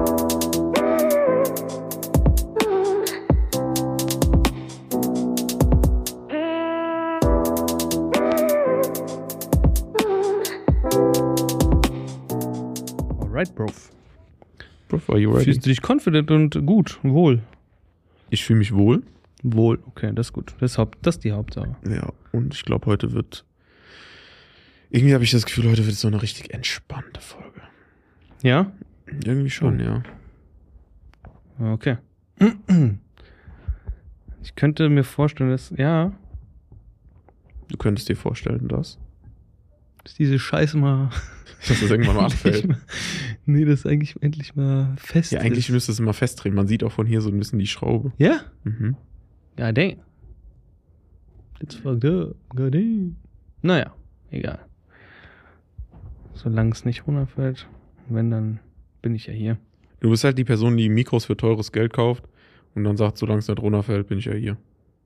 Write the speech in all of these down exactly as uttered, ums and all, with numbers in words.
Alright, Bro. Bro, are you ready? Fühlst du dich confident und gut, wohl? Ich fühle mich wohl. Wohl, okay, das ist gut. Das ist, Haupt, das ist die Hauptsache. Ja, und ich glaube, heute wird... Irgendwie habe ich das Gefühl, heute wird so eine richtig entspannte Folge. Ja? Irgendwie schon, Oh. ja. Okay. Ich könnte mir vorstellen, dass, ja, Du könntest dir vorstellen, dass... dass diese Scheiße mal... Dass das irgendwann mal endlich abfällt. mal- Nee, das eigentlich endlich mal fest Ja, eigentlich ist. müsste es immer festdrehen. Man sieht auch von hier so ein bisschen die Schraube. Ja? Mhm. Ja, dang. It's fucked up. God damn. Naja, egal. Solange es nicht runterfällt, wenn, dann bin ich ja hier. Du bist halt die Person, die Mikros für teures Geld kauft und dann sagt, solange es nicht runterfällt, bin ich ja hier.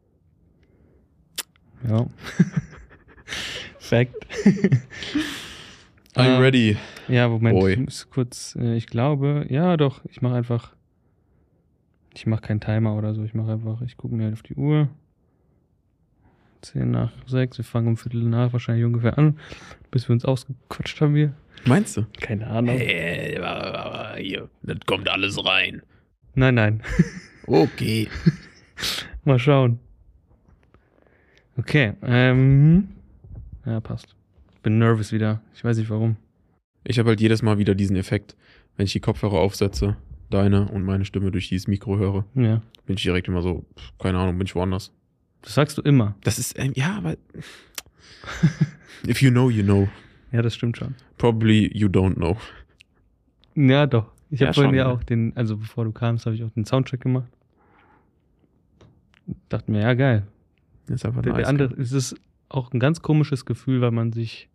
Ja. Fact. Are you Ähm, ready? Ja, Moment, Boy. ich muss kurz, äh, ich glaube, ja doch, ich mache einfach, ich mache keinen Timer oder so, ich mache einfach, ich gucke mir halt auf die Uhr. Zehn nach sechs, wir fangen um Viertel nach wahrscheinlich ungefähr an, bis wir uns ausgequatscht haben hier. Meinst du? Keine Ahnung. Hey, hier, das kommt alles rein. Nein, nein. Okay. Mal schauen. Okay, ähm, ja, passt. Bin nervös wieder, ich weiß nicht warum. Ich habe halt jedes Mal wieder diesen Effekt, wenn ich die Kopfhörer aufsetze, deine und meine Stimme durch dieses Mikro höre, Ja, bin ich direkt immer so, pf, keine Ahnung, bin ich woanders. das sagst du immer. Das ist, ähm, ja, aber if you know, you know. Ja, das stimmt schon. Probably you don't know. Ja, doch. Ich Ja, habe vorhin schon, ja ne? auch den, also bevor du kamst, habe ich auch den Soundcheck gemacht. Dachte mir, ja, geil. Das ist einfach Der, nice. der andere, es ist auch ein ganz komisches Gefühl, weil man sich,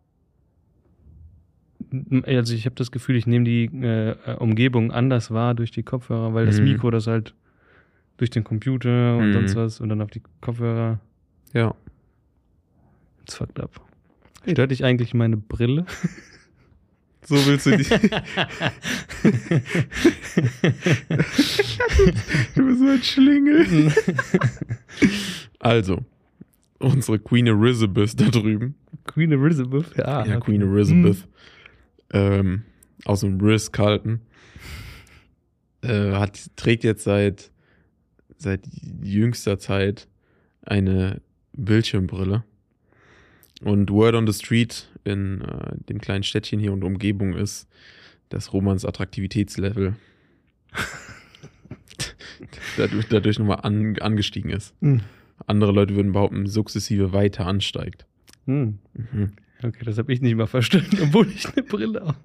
also ich habe das Gefühl, ich nehme die äh, Umgebung anders wahr durch die Kopfhörer, weil das Mhm. Mikro das halt durch den Computer und Mhm. sonst was und dann auf die Kopfhörer. Ja. It's fucked up. Stört dich eigentlich meine Brille? So willst du die. Du bist so ein Schlingel. Also, unsere Queen Elizabeth da drüben. Queen Elizabeth? Ja, ja, okay. Queen Elizabeth. Ähm, aus dem Ritz-Carlton. Äh, hat, trägt jetzt seit, seit jüngster Zeit eine Bildschirmbrille. Und Word on the Street in äh, dem kleinen Städtchen hier und Umgebung ist, dass Romans Attraktivitätslevel dadurch, dadurch nochmal an, angestiegen ist. Mhm. Andere Leute würden behaupten, sukzessive weiter ansteigt. Hm. Mhm. Okay, das habe ich nicht mal verstanden, obwohl ich eine Brille habe.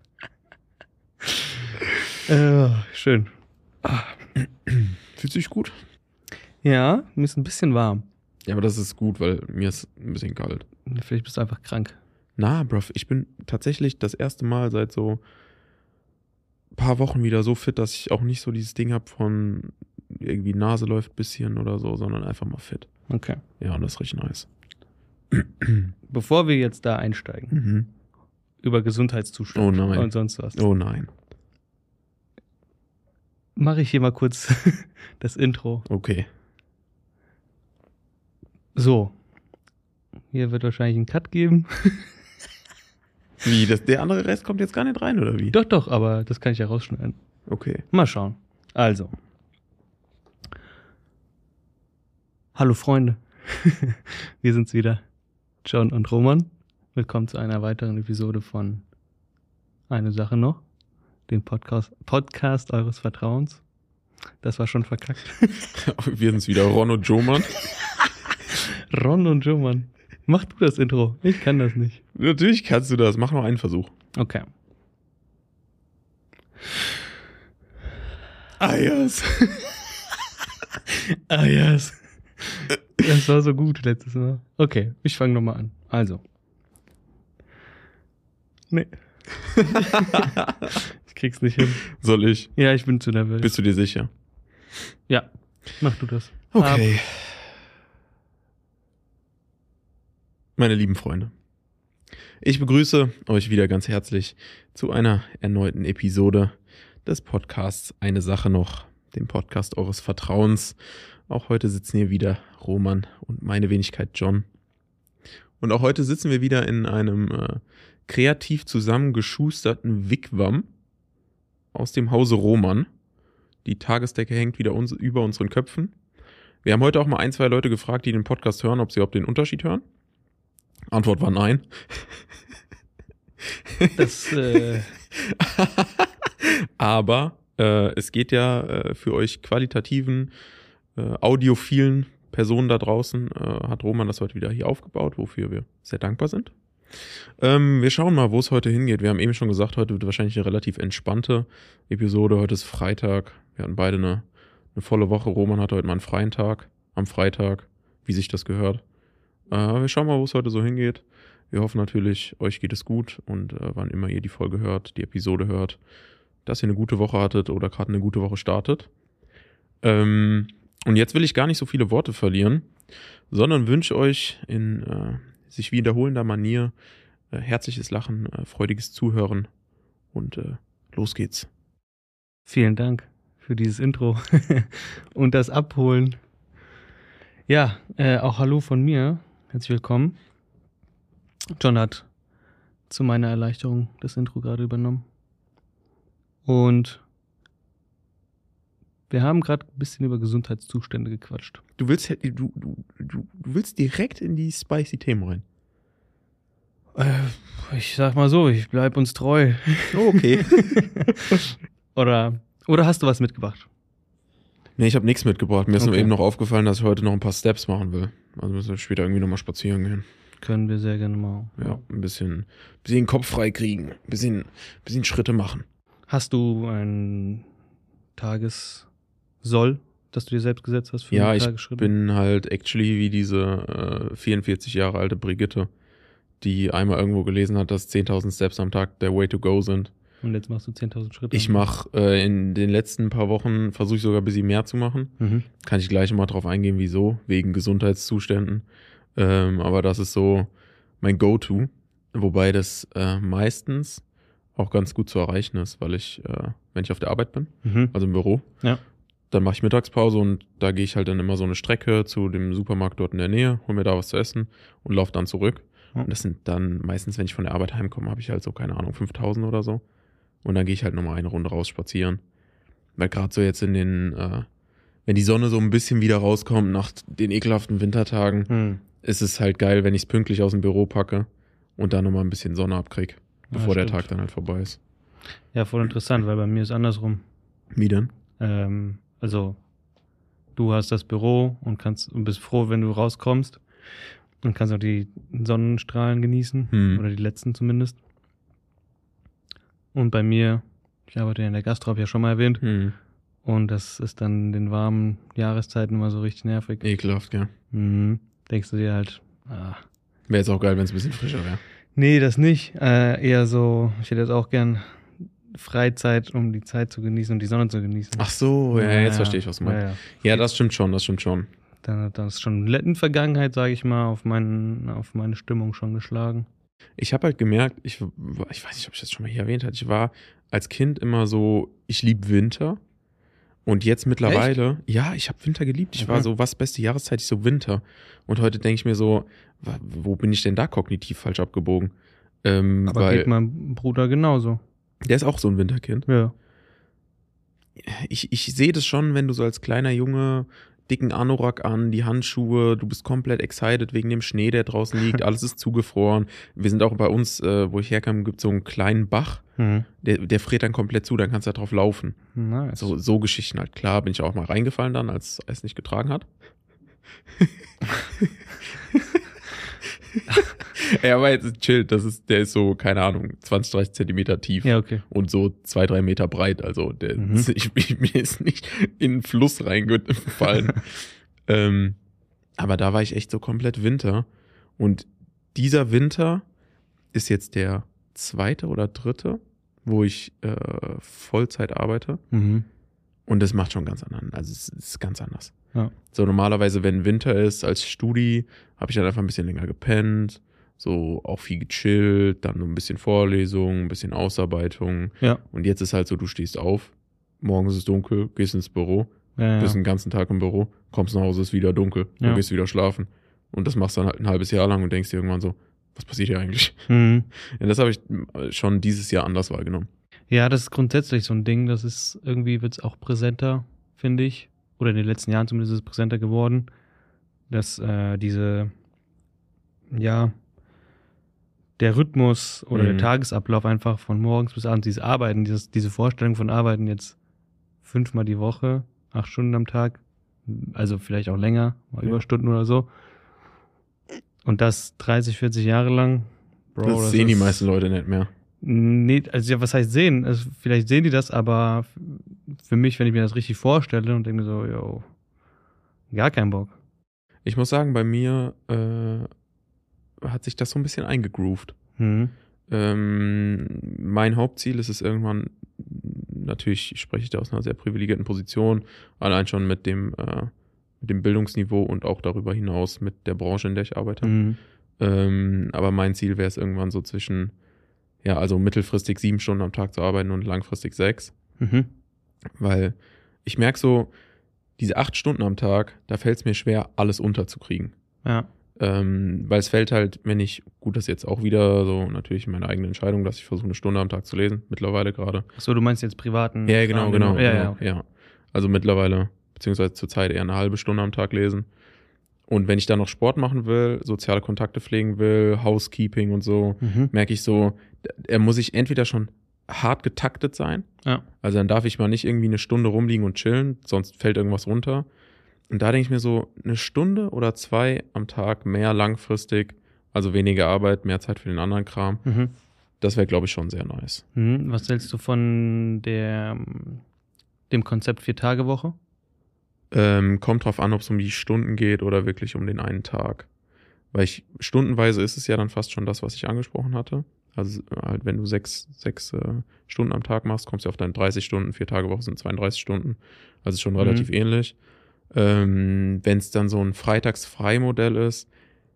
äh, schön. Fühlt sich gut? Ja, mir ist ein bisschen warm. Ja, aber das ist gut, weil mir ist ein bisschen kalt. Vielleicht bist du einfach krank. Na, bruv, ich bin tatsächlich das erste Mal seit so ein paar Wochen wieder so fit, dass ich auch nicht so dieses Ding habe von irgendwie Nase läuft ein bisschen oder so, sondern einfach mal fit. Okay. Ja, und das ist richtig nice. Bevor wir jetzt da einsteigen, Mhm. über Gesundheitszustand Oh nein. und sonst was, Oh nein. mache ich hier mal kurz das Intro. Okay. So. Hier wird wahrscheinlich ein Cut geben. Wie, das, der andere Rest kommt jetzt gar nicht rein, oder wie? Doch, doch, aber das kann ich ja rausschneiden. Okay. Mal schauen. Also. Hallo Freunde. Wir sind's wieder. John und Roman. Willkommen zu einer weiteren Episode von Eine Sache noch. Dem Podcast, Podcast eures Vertrauens. Das war schon verkackt. Wir sind's wieder, Ron und Joman. Ron und Joman. Mach du das Intro. Ich kann das nicht. Natürlich kannst du das. Mach noch einen Versuch. Okay. Ah, yes. Ah, yes. Das war so gut letztes Mal. Okay, ich fange nochmal an. Also. Nee. Ich krieg's nicht hin. Soll ich? Ja, ich bin zu nervös. Bist du dir sicher? Ja, mach du das. Okay. Meine lieben Freunde, ich begrüße euch wieder ganz herzlich zu einer erneuten Episode des Podcasts Eine Sache noch, dem Podcast eures Vertrauens. Auch heute sitzen hier wieder Roman und meine Wenigkeit John. Und auch heute sitzen wir wieder in einem äh, kreativ zusammengeschusterten Wigwam aus dem Hause Roman. Die Tagesdecke hängt wieder uns, über unseren Köpfen. Wir haben heute auch mal ein, zwei Leute gefragt, die den Podcast hören, ob sie überhaupt den Unterschied hören. Antwort war nein. Das, äh Aber äh, es geht ja äh, für euch qualitativen, äh, audiophilen Personen da draußen, äh, hat Roman das heute wieder hier aufgebaut, wofür wir sehr dankbar sind. Ähm, wir schauen mal, wo es heute hingeht. Wir haben eben schon gesagt, heute wird wahrscheinlich eine relativ entspannte Episode. Heute ist Freitag. Wir hatten beide eine, eine volle Woche. Roman hatte heute mal einen freien Tag am Freitag, wie sich das gehört. Äh, wir schauen mal, wo es heute so hingeht. Wir hoffen natürlich, euch geht es gut und äh, wann immer ihr die Folge hört, die Episode hört, dass ihr eine gute Woche hattet oder gerade eine gute Woche startet. Ähm, und jetzt will ich gar nicht so viele Worte verlieren, sondern wünsche euch in äh, sich wiederholender Manier äh, herzliches Lachen, äh, freudiges Zuhören und äh, los geht's. Vielen Dank für dieses Intro und das Abholen. Ja, äh, auch Hallo von mir. Herzlich willkommen. John hat zu meiner Erleichterung das Intro gerade übernommen. Und wir haben gerade ein bisschen über Gesundheitszustände gequatscht. Du willst, du, du, du, du willst direkt in die spicy Themen rein. Äh, ich sag mal so, ich bleib uns treu. Oh, okay. oder, oder hast du was mitgebracht? Nee, ich habe nichts mitgebracht. Mir ist Okay. nur eben noch aufgefallen, dass ich heute noch ein paar Steps machen will. Also müssen wir später irgendwie nochmal spazieren gehen. Können wir sehr gerne machen. Ja, ein bisschen, bisschen den Kopf frei kriegen. Ein bisschen, bisschen Schritte machen. Hast du ein Tagessoll, das du dir selbst gesetzt hast für Ja, einen ich Tagesschritt? bin halt actually wie diese äh, vierundvierzig Jahre alte Brigitte, die einmal irgendwo gelesen hat, dass zehntausend Steps am Tag der Way to go sind. Und jetzt machst du zehntausend Schritte. Ich mache äh, in den letzten paar Wochen, versuche ich sogar ein bisschen mehr zu machen. Mhm. Kann ich gleich mal drauf eingehen, wieso, wegen Gesundheitszuständen. Ähm, aber das ist so mein Go-To, wobei das äh, meistens auch ganz gut zu erreichen ist, weil ich, äh, wenn ich auf der Arbeit bin, Mhm. also im Büro, Ja. dann mache ich Mittagspause und da gehe ich halt dann immer so eine Strecke zu dem Supermarkt dort in der Nähe, hole mir da was zu essen und laufe dann zurück. Ja. Und das sind dann meistens, wenn ich von der Arbeit heimkomme, habe ich halt so, keine Ahnung, fünftausend oder so. Und dann gehe ich halt nochmal eine Runde raus spazieren. Weil gerade so jetzt in den, äh, wenn die Sonne so ein bisschen wieder rauskommt nach den ekelhaften Wintertagen, Hm. ist es halt geil, wenn ich es pünktlich aus dem Büro packe und dann nochmal ein bisschen Sonne abkrieg, bevor der stimmt. Tag dann halt vorbei ist. Ja, voll interessant, weil bei mir ist andersrum. Wie denn? Ähm, also, du hast das Büro und kannst und bist froh, wenn du rauskommst und kannst auch die Sonnenstrahlen genießen, Hm. oder die letzten zumindest. Und bei mir, ich arbeite ja in der Gastro, habe ich ja schon mal erwähnt, Hm. und das ist dann in den warmen Jahreszeiten immer so richtig nervig. Ekelhaft, gell? Mhm. Denkst du dir halt, ah, Wäre jetzt auch geil, wenn es ein bisschen frischer wäre. nee, das nicht. Äh, eher so, ich hätte jetzt auch gern Freizeit, um die Zeit zu genießen und die Sonne zu genießen. Ach so, ja, jetzt verstehe ich, was du meinst. Ja, ja. Ja, das stimmt schon, das stimmt schon. Dann hat das schon in Vergangenheit, sage ich mal, auf, meinen, auf meine Stimmung schon geschlagen. Ich habe halt gemerkt, ich, war- ich weiß nicht, ob ich das schon mal hier erwähnt habe, ich war als Kind immer so, ich liebe Winter. Und jetzt mittlerweile, ja, ich habe Winter geliebt. Ich Mhm. war so, was beste Jahreszeit, ich so Winter. Und heute denke ich mir so, wa- wo bin ich denn da kognitiv falsch abgebogen? Ähm, Aber weil geht meinem Bruder genauso. der ist auch so ein Winterkind. Ja. Ich, ich sehe das schon, wenn du so als kleiner Junge dicken Anorak an, die Handschuhe, du bist komplett excited wegen dem Schnee, der draußen liegt, alles ist zugefroren. Wir sind auch bei uns, äh, wo ich herkam, gibt so einen kleinen Bach, Mhm. der, der friert dann komplett zu, dann kannst du da drauf laufen. Nice. So, so Geschichten halt. Klar bin ich auch mal reingefallen dann, als es nicht getragen hat. Ja, aber jetzt chillt, das ist, der ist so, keine Ahnung, zwanzig, dreißig Zentimeter tief. Ja, okay. Und so zwei, drei Meter breit. Also der, Mhm. ich, ich, mir ist nicht in den Fluss reingefallen. ähm, aber da war ich echt so komplett Winter. Und dieser Winter ist jetzt der zweite oder dritte, wo ich äh, Vollzeit arbeite. Mhm. Und das macht schon ganz anders. Also es ist ganz anders. Ja. So normalerweise, wenn Winter ist, als Studi, habe ich dann einfach ein bisschen länger gepennt, so auch viel gechillt, dann ein bisschen Vorlesung, ein bisschen Ausarbeitung. Ja. Und jetzt ist halt so, du stehst auf, morgens ist es dunkel, gehst ins Büro, Ja, bist ja. den ganzen Tag im Büro, kommst nach Hause, ist wieder dunkel, Ja. du gehst wieder schlafen. Und das machst du dann halt ein halbes Jahr lang und denkst dir irgendwann so, was passiert hier eigentlich? Mhm. Ja, das habe ich schon dieses Jahr anders wahrgenommen. Ja, das ist grundsätzlich so ein Ding, das ist irgendwie wird es auch präsenter, finde ich. Oder in den letzten Jahren zumindest ist es präsenter geworden, dass äh, diese, ja, der Rhythmus oder Mhm. der Tagesablauf einfach von morgens bis abends, dieses Arbeiten, dieses, diese Vorstellung von Arbeiten jetzt fünfmal die Woche, acht Stunden am Tag, also vielleicht auch länger, mal Ja. Überstunden oder so. Und das dreißig, vierzig Jahre lang. Bro, das sehen die ist- meisten Leute nicht mehr. Nee, also ja, was heißt sehen? Also vielleicht sehen die das, aber f- für mich, wenn ich mir das richtig vorstelle und denke mir so, yo, gar keinen Bock. Ich muss sagen, bei mir äh, hat sich das so ein bisschen eingegroovt. Mhm. Ähm, mein Hauptziel ist es irgendwann, natürlich spreche ich da aus einer sehr privilegierten Position, allein schon mit dem, äh, mit dem Bildungsniveau und auch darüber hinaus mit der Branche, in der ich arbeite. Mhm. Ähm, aber mein Ziel wäre es irgendwann so zwischen, ja, also mittelfristig sieben Stunden am Tag zu arbeiten und langfristig sechs. Mhm. Weil ich merke so, diese acht Stunden am Tag, da fällt es mir schwer, alles unterzukriegen. Ja. Ähm, weil es fällt halt, wenn ich, gut, das ist jetzt auch wieder so natürlich meine eigene Entscheidung, dass ich versuche, eine Stunde am Tag zu lesen, mittlerweile gerade. Achso, du meinst jetzt privaten? Ja, genau, Kram, genau. den du- Ja, genau, ja, okay. ja. Also mittlerweile, beziehungsweise zurzeit eher eine halbe Stunde am Tag lesen. Und wenn ich dann noch Sport machen will, soziale Kontakte pflegen will, Housekeeping und so, Mhm. merke ich so, er muss ich entweder schon hart getaktet sein, Ja. also dann darf ich mal nicht irgendwie eine Stunde rumliegen und chillen, sonst fällt irgendwas runter. Und da denke ich mir so, eine Stunde oder zwei am Tag mehr langfristig, also weniger Arbeit, mehr Zeit für den anderen Kram, Mhm. das wäre, glaube ich, schon sehr nice. Mhm. Was hältst du von der, dem Konzept Vier-Tage-Woche? Ähm, kommt drauf an, ob es um die Stunden geht oder wirklich um den einen Tag. Weil ich, stundenweise ist es ja dann fast schon das, was ich angesprochen hatte. Also halt, wenn du sechs, sechs äh, Stunden am Tag machst, kommst du auf deine dreißig Stunden, vier Tage Woche sind zweiunddreißig Stunden. Also schon relativ Mhm. ähnlich. Ähm, wenn es dann so ein Freitagsfrei-Modell ist,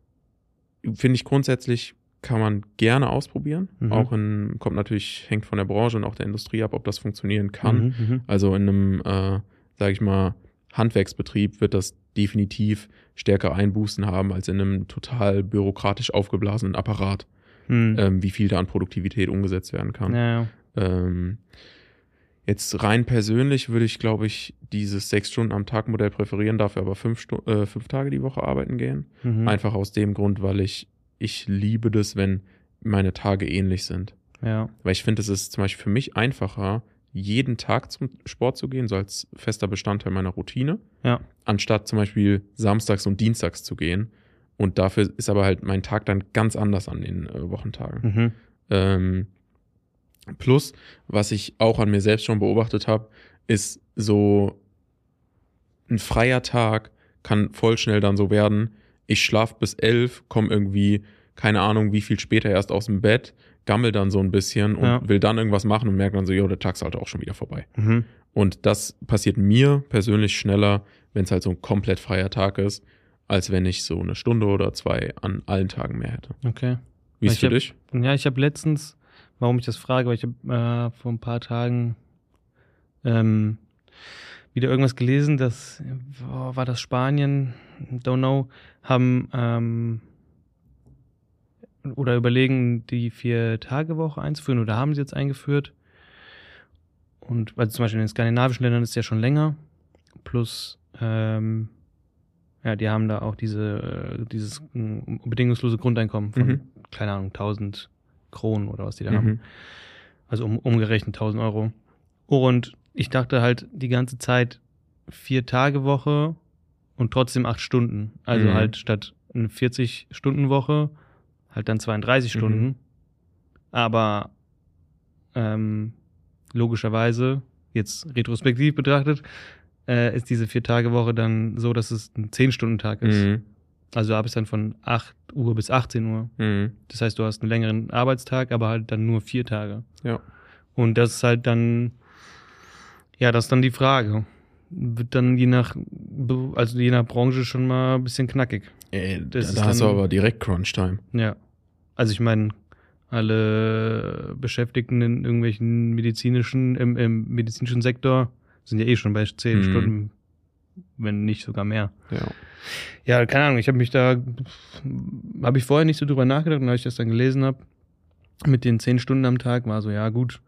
finde ich grundsätzlich, kann man gerne ausprobieren. Mhm. Auch in, kommt natürlich, hängt von der Branche und auch der Industrie ab, ob das funktionieren kann. Mhm. Mhm. Also in einem, äh, sage ich mal, Handwerksbetrieb wird das definitiv stärker Einbußen haben als in einem total bürokratisch aufgeblasenen Apparat, Mhm. ähm, wie viel da an Produktivität umgesetzt werden kann. Ja, ja. Ähm, jetzt rein persönlich würde ich, glaube ich, dieses sechs Stunden am Tag Modell präferieren, dafür aber fünf, Stu- äh, fünf Tage die Woche arbeiten gehen. Mhm. Einfach aus dem Grund, weil ich, ich liebe das, wenn meine Tage ähnlich sind. Ja. Weil ich finde, es ist zum Beispiel für mich einfacher, jeden Tag zum Sport zu gehen, so als fester Bestandteil meiner Routine, Ja. anstatt zum Beispiel samstags und dienstags zu gehen. Und dafür ist aber halt mein Tag dann ganz anders an den äh, Wochentagen. Mhm. Ähm, plus, was ich auch an mir selbst schon beobachtet habe, ist so ein freier Tag kann voll schnell dann so werden, ich schlafe bis elf, komme irgendwie, keine Ahnung, wie viel später erst aus dem Bett, gammel dann so ein bisschen und Ja. will dann irgendwas machen und merke dann so, jo, der Tag ist halt auch schon wieder vorbei. Mhm. Und das passiert mir persönlich schneller, wenn es halt so ein komplett freier Tag ist, als wenn ich so eine Stunde oder zwei an allen Tagen mehr hätte. Okay. Wie ist Ich es für hab- dich? Ja, ich habe letztens, warum ich das frage, weil ich habe äh, vor ein paar Tagen ähm, wieder irgendwas gelesen, dass, boah, war das Spanien, don't know, haben ähm, oder überlegen, die Vier-Tage-Woche einzuführen oder haben sie jetzt eingeführt. Und weil zum Beispiel in den skandinavischen Ländern ist es ja schon länger. Plus, ähm, ja, die haben da auch diese, äh, dieses äh, bedingungslose Grundeinkommen von, Mhm. keine Ahnung, tausend Kronen oder was die da haben. Mhm. Also um, umgerechnet tausend Euro. Und ich dachte halt die ganze Zeit Vier-Tage-Woche und trotzdem acht Stunden. Also Mhm. halt statt eine vierzig-Stunden-Woche halt dann zweiunddreißig Mhm. Stunden. Aber ähm, logischerweise, jetzt retrospektiv betrachtet, äh, ist diese Vier-Tage-Woche dann so, dass es ein zehn-Stunden-Tag ist. Mhm. Also habe ich dann von acht Uhr bis achtzehn Uhr. Mhm. Das heißt, du hast einen längeren Arbeitstag, aber halt dann nur vier Tage. Ja. Und das ist halt dann, ja, das ist dann die Frage. Wird dann je nach, Be- also je nach Branche schon mal ein bisschen knackig. Ey, Das da ist da hast du dann- aber direkt Crunch-Time. Ja. Also ich meine, alle Beschäftigten in irgendwelchen medizinischen, im, im medizinischen Sektor sind ja eh schon bei zehn Mhm. Stunden, wenn nicht sogar mehr. Ja. Ja, keine Ahnung, ich habe mich da, habe ich vorher nicht so drüber nachgedacht, und als ich das dann gelesen habe, mit den zehn Stunden am Tag, war so, ja gut,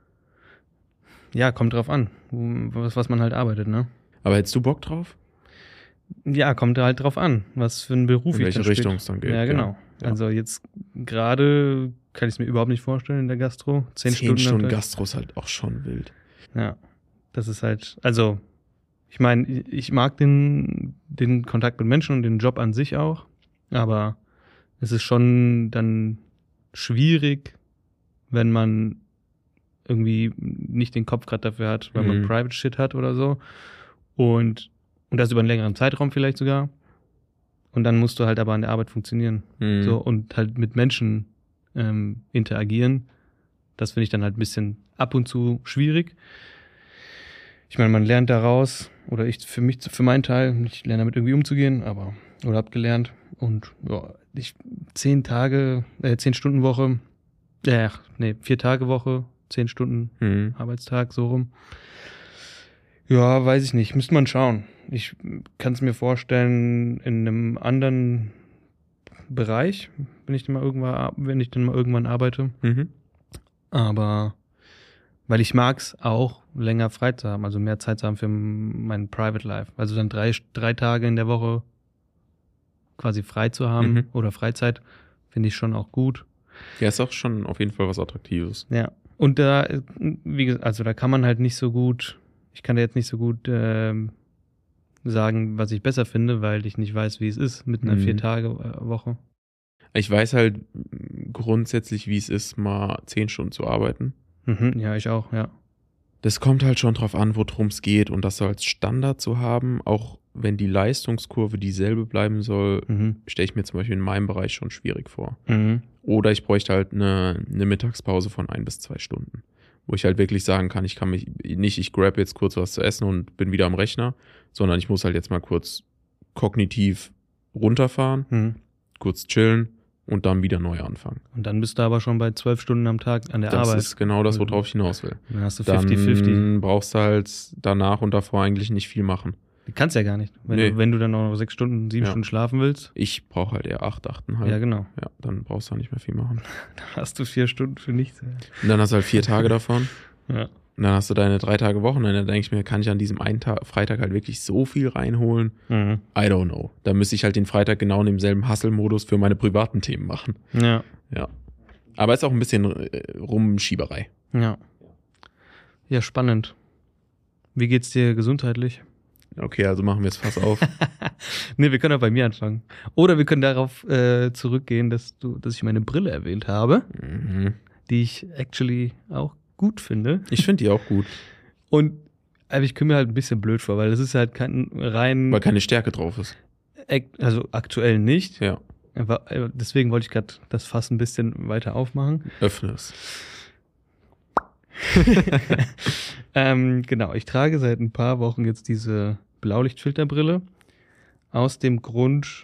ja, kommt drauf an, was, was man halt arbeitet, ne? Aber hättest du Bock drauf? Ja, kommt halt drauf an, was für ein Beruf In ich welche dann Richtung spät- es dann geht, Ja, genau. ja. Also jetzt gerade kann ich es mir überhaupt nicht vorstellen in der Gastro. Zehn, Zehn Stunden, Stunden am Tag. Gastro ist halt auch schon wild. Ja, das ist halt, also ich meine, ich mag den, den Kontakt mit Menschen und den Job an sich auch, aber es ist schon dann schwierig, wenn man irgendwie nicht den Kopf gerade dafür hat, weil man Mhm. Private Shit hat oder so. Und, und das über einen längeren Zeitraum vielleicht sogar. Und dann musst du halt aber an der Arbeit funktionieren. Mhm. So, und halt mit Menschen ähm, interagieren. Das finde ich dann halt ein bisschen ab und zu schwierig. Ich meine, man lernt daraus, oder ich für mich, für meinen Teil, ich lerne damit irgendwie umzugehen, aber, oder hab gelernt. Und ja, ich, zehn Tage, äh, zehn Stunden Woche, ja, nee, vier Tage Woche, zehn Stunden Mhm. Arbeitstag, so rum. Ja, weiß ich nicht, müsste man schauen. Ich kann es mir vorstellen, in einem anderen Bereich, wenn ich dann mal irgendwann, wenn ich dann mal irgendwann arbeite. Mhm. Aber weil ich mag's auch, länger frei zu haben, also mehr Zeit zu haben für mein Private Life. Also dann drei, drei Tage in der Woche quasi frei zu haben Mhm. oder Freizeit, finde ich schon auch gut. Ja, ist auch schon auf jeden Fall was Attraktives. Ja. Und da, äh, wie gesagt, also da kann man halt nicht so gut, ich kann da jetzt nicht so gut ähm, sagen, was ich besser finde, weil ich nicht weiß, wie es ist mit einer Mhm. Vier-Tage-Woche. Ich weiß halt grundsätzlich, wie es ist, mal zehn Stunden zu arbeiten. Mhm, ja, ich auch, ja. Das kommt halt schon drauf an, worum es geht, und das so als Standard zu haben, auch wenn die Leistungskurve dieselbe bleiben soll, Mhm. stelle ich mir zum Beispiel in meinem Bereich schon schwierig vor. Mhm. Oder ich bräuchte halt eine, eine Mittagspause von ein bis zwei Stunden, wo ich halt wirklich sagen kann, ich kann mich nicht, ich grab jetzt kurz was zu essen und bin wieder am Rechner, sondern ich muss halt jetzt mal kurz kognitiv runterfahren, Mhm. kurz chillen und dann wieder neu anfangen. Und dann bist du aber schon bei zwölf Stunden am Tag an der Das Arbeit. ist genau das, worauf ich hinaus will. Dann hast du Dann fünfzig fünfzig. brauchst du halt danach und davor eigentlich nicht viel machen. Du kannst ja gar nicht. Wenn, Nee. du, wenn du dann noch sechs Stunden, sieben Ja. Stunden schlafen willst, Ich brauche halt eher acht, achteinhalb. ja genau. Ja, dann brauchst du auch nicht mehr viel machen. Dann hast du vier Stunden für nichts. Und dann hast du halt vier Tage davon. Ja. Und dann hast du deine drei Tage Wochenende. Dann denke ich mir, kann ich an diesem einen Tag, Freitag halt wirklich so viel reinholen? Mhm. I don't know. Da müsste ich halt den Freitag genau in demselben Hustle-Modus für meine privaten Themen machen. Ja. Ja. Aber ist auch ein bisschen äh, Rumschieberei. Ja. Ja, spannend. Wie geht's dir gesundheitlich? Okay, also machen wir jetzt Fass auf. Nee, wir können auch bei mir anfangen. Oder wir können darauf äh, zurückgehen, dass du, dass ich meine Brille erwähnt habe, Mhm. die ich actually auch gut finde. Ich finde die auch gut, Und aber ich komme mir halt ein bisschen blöd vor, weil das ist halt kein rein, weil keine Stärke drauf ist. ak- also aktuell nicht. Ja, Aber, äh, deswegen wollte ich gerade das Fass ein bisschen weiter aufmachen. öffne es. ähm, genau, ich trage seit ein paar Wochen jetzt diese Blaulichtfilterbrille. Aus dem Grund,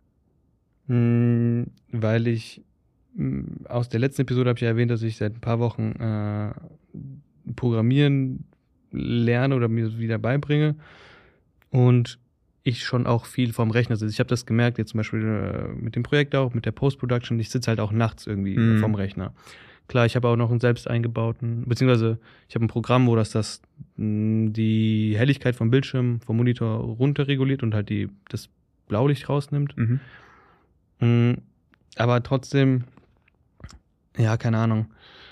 mh, weil ich, mh, aus der letzten Episode habe ich ja erwähnt, dass ich seit ein paar Wochen äh, Programmieren lerne oder mir wieder beibringe. Und ich schon auch viel vom Rechner sitze. Ich habe das gemerkt, jetzt zum Beispiel äh, mit dem Projekt auch, mit der Post-Production. Ich sitze halt auch nachts irgendwie Mhm. vom Rechner. Klar, ich habe auch noch einen selbst eingebauten, beziehungsweise ich habe ein Programm, wo das, das mh, die Helligkeit vom Bildschirm, vom Monitor runterreguliert und halt die, das Blaulicht rausnimmt. Mhm. Mhm. Aber trotzdem, ja, keine Ahnung.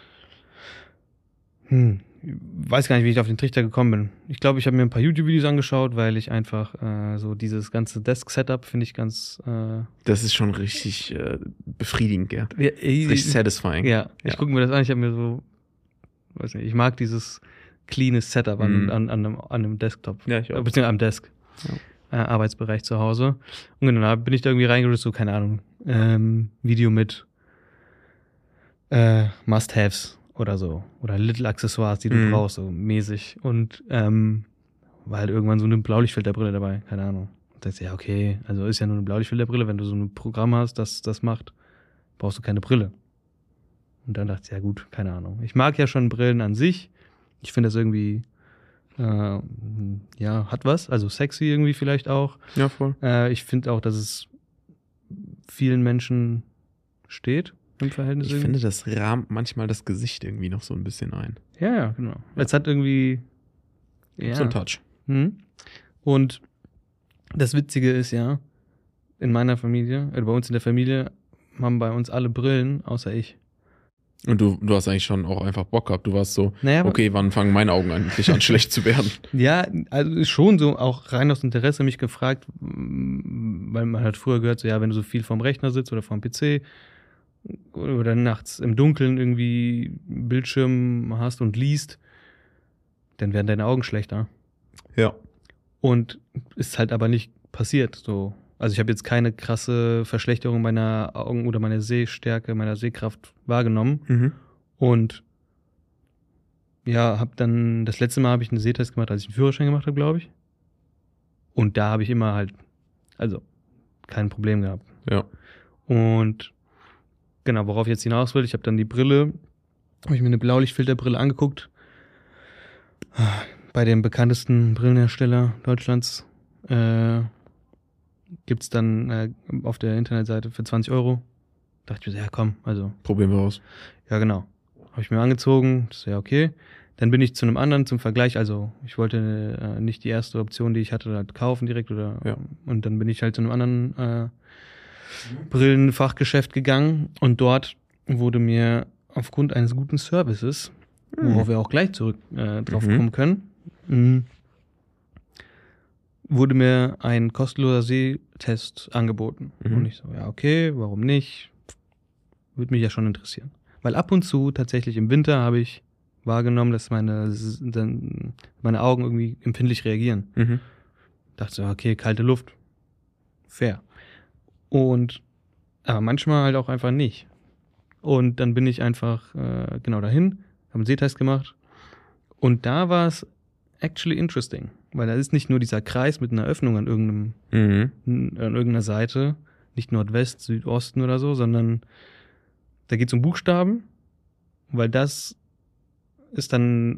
Hm. Weiß gar nicht, wie ich auf den Trichter gekommen bin. Ich glaube, ich habe mir ein paar YouTube-Videos angeschaut, weil ich einfach äh, so dieses ganze Desk-Setup finde ich ganz äh, Das ist schon richtig äh, befriedigend, gell? ja, Richtig satisfying. Ja, ich Ja. gucke mir das an, ich habe mir so, weiß nicht, ich mag dieses cleane Setup an, Mhm. an, an, einem, an einem Desktop. Ja, ich auch. Äh, Beziehungsweise am Desk. Äh, Arbeitsbereich zu Hause. Und genau, da bin ich da irgendwie reingerutscht, so, keine Ahnung, ähm, Video mit äh, Must-Haves oder so. Oder Little Accessoires, die du Mhm. brauchst, so mäßig. Und ähm, war halt irgendwann so eine Blaulichtfilterbrille dabei, keine Ahnung. Und dachte ich, ja, okay, also ist ja nur eine Blaulichtfilterbrille, wenn du so ein Programm hast, das das macht, brauchst du keine Brille. Und dann dachte ich, ja gut, keine Ahnung. Ich mag ja schon Brillen an sich. Ich finde das irgendwie, äh, ja, hat was. Also sexy irgendwie vielleicht auch. Ja, voll. Äh, ich finde auch, dass es vielen Menschen steht im Verhältnis. Ich irgendwie. finde, das rahmt manchmal das Gesicht irgendwie noch so ein bisschen ein. Ja, ja, genau. Es hat irgendwie... Ja. So ein Touch. Mhm. Und das Witzige ist ja, in meiner Familie, oder bei uns in der Familie, haben bei uns alle Brillen, außer ich. Und du, du hast eigentlich schon auch einfach Bock gehabt. Du warst so, Naja, okay, wann fangen meine Augen eigentlich an, schlecht zu werden? Ja, also ist schon so, auch rein aus Interesse mich gefragt, weil man hat früher gehört, so ja, wenn du so viel vorm Rechner sitzt oder vorm P C oder nachts im Dunkeln irgendwie Bildschirm hast und liest, dann werden deine Augen schlechter. Ja. Und ist halt aber nicht passiert. So. Also ich habe jetzt keine krasse Verschlechterung meiner Augen oder meiner Sehstärke, meiner Sehkraft wahrgenommen. Mhm. Und ja, habe dann, das letzte Mal habe ich einen Sehtest gemacht, als ich einen Führerschein gemacht habe, glaube ich. Und da habe ich immer halt, also kein Problem gehabt. Ja. Und genau, worauf ich jetzt hinaus will, ich habe dann die Brille, habe ich mir eine Blaulichtfilterbrille angeguckt. Bei dem bekanntesten Brillenhersteller Deutschlands äh, gibt es dann äh, auf der Internetseite für zwanzig Euro. Dachte ich mir, ja komm, also. Probieren wir aus. Ja, genau. Habe ich mir angezogen, das ist ja okay. Dann bin ich zu einem anderen zum Vergleich, also ich wollte äh, nicht die erste Option, die ich hatte, halt kaufen direkt oder Ja. und dann bin ich halt zu einem anderen äh, Brillenfachgeschäft gegangen und dort wurde mir aufgrund eines guten Services, Hm. worauf wir auch gleich zurück äh, drauf Mhm. kommen können, mh, wurde mir ein kostenloser Sehtest angeboten. Mhm. Und ich so, ja okay, warum nicht? Würde mich ja schon interessieren. Weil ab und zu tatsächlich im Winter habe ich wahrgenommen, dass meine, S- dann meine Augen irgendwie empfindlich reagieren. Mhm. Dachte so, okay, kalte Luft. Fair. Und aber manchmal halt auch einfach nicht. Und dann bin ich einfach äh, genau dahin, habe einen Sehtest gemacht. Und da war es actually interesting. Weil da ist nicht nur dieser Kreis mit einer Öffnung an irgendeinem, Mhm. an irgendeiner Seite, nicht Nordwest, Südosten oder so, sondern da geht es um Buchstaben, weil das ist dann,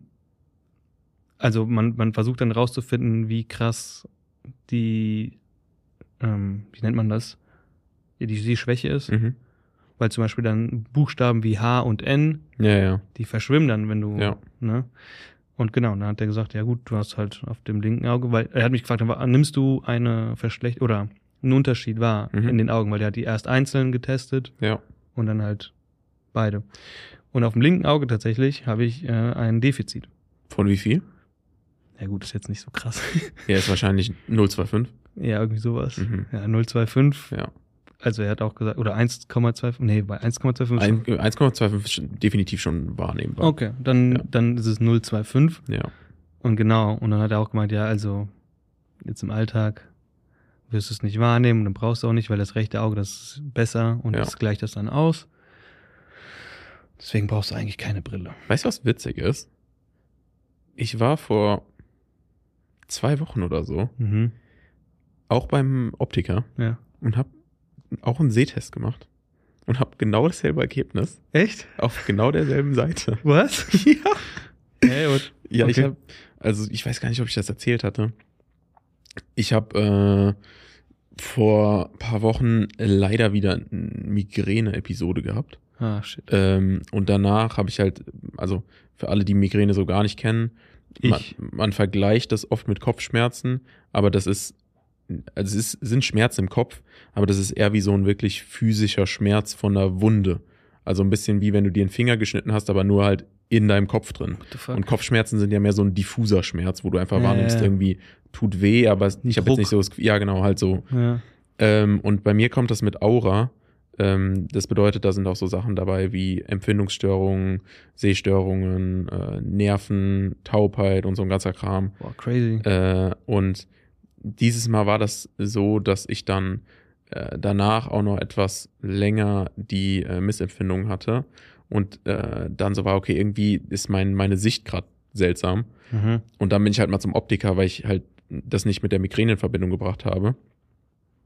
also man, man versucht dann rauszufinden, wie krass die, ähm, wie nennt man das, ja, die Sehschwäche ist. Mhm. Weil zum Beispiel dann Buchstaben wie H und N, Ja, ja. die verschwimmen dann, wenn du, Ja. ne? Und genau, dann hat er gesagt, ja gut, du hast halt auf dem linken Auge, weil er hat mich gefragt, nimmst du eine Verschlechterung oder einen Unterschied wahr Mhm. in den Augen, weil der hat die erst einzeln getestet Ja. und dann halt beide. Und auf dem linken Auge tatsächlich habe ich äh, ein Defizit. Von wie viel? Ja gut, ist jetzt nicht so krass. Ja, ist wahrscheinlich null Komma fünfundzwanzig. Ja, irgendwie sowas. Mhm. Ja, null Komma fünfundzwanzig. Ja. Also er hat auch gesagt, oder eins Komma zwei, nee, bei eins Komma zwei fünf. Ein- eins Komma fünfundzwanzig ist schon- definitiv schon wahrnehmbar. Okay, dann, Ja. dann ist es null Komma fünfundzwanzig. Ja. Und genau, und dann hat er auch gemeint, ja, also jetzt im Alltag wirst du es nicht wahrnehmen und dann brauchst du auch nicht, weil das rechte Auge, das ist besser und Ja. das gleicht das dann aus. Deswegen brauchst du eigentlich keine Brille. Weißt du, was witzig ist? Ich war vor zwei Wochen oder so Mhm. auch beim Optiker Ja. und habe auch einen Sehtest gemacht und habe genau dasselbe Ergebnis Echt? auf genau derselben Seite. Was? Ja. Hey, und, Ja, ich Okay. habe, also ich weiß gar nicht, ob ich das erzählt hatte. Ich habe äh, vor ein paar Wochen leider wieder eine Migräne-Episode gehabt. ah, shit. Ähm, und danach habe ich halt, also für alle, die Migräne so gar nicht kennen, man, Ich. man vergleicht das oft mit Kopfschmerzen, aber das ist, also es ist, sind Schmerzen im Kopf, aber das ist eher wie so ein wirklich physischer Schmerz von einer Wunde. Also ein bisschen wie wenn du dir den Finger geschnitten hast, aber nur halt in deinem Kopf drin. What the fuck? Und Kopfschmerzen sind ja mehr so ein diffuser Schmerz, wo du einfach Ja, wahrnimmst, ja. irgendwie tut weh, aber es- ich habe jetzt Druck. nicht so das Gefühl, ja genau, halt so. Ja. Ähm, und bei mir kommt das mit Aura. Ähm, das bedeutet, da sind auch so Sachen dabei wie Empfindungsstörungen, Sehstörungen, äh, Nerven, Taubheit und so ein ganzer Kram. Boah, crazy. Äh, und dieses Mal war das so, dass ich dann äh, danach auch noch etwas länger die äh, Missempfindung hatte und äh, dann so war, okay, irgendwie ist mein, meine Sicht gerade seltsam. Mhm. Und dann bin ich halt mal zum Optiker, weil ich halt das nicht mit der Migräne in Verbindung gebracht habe.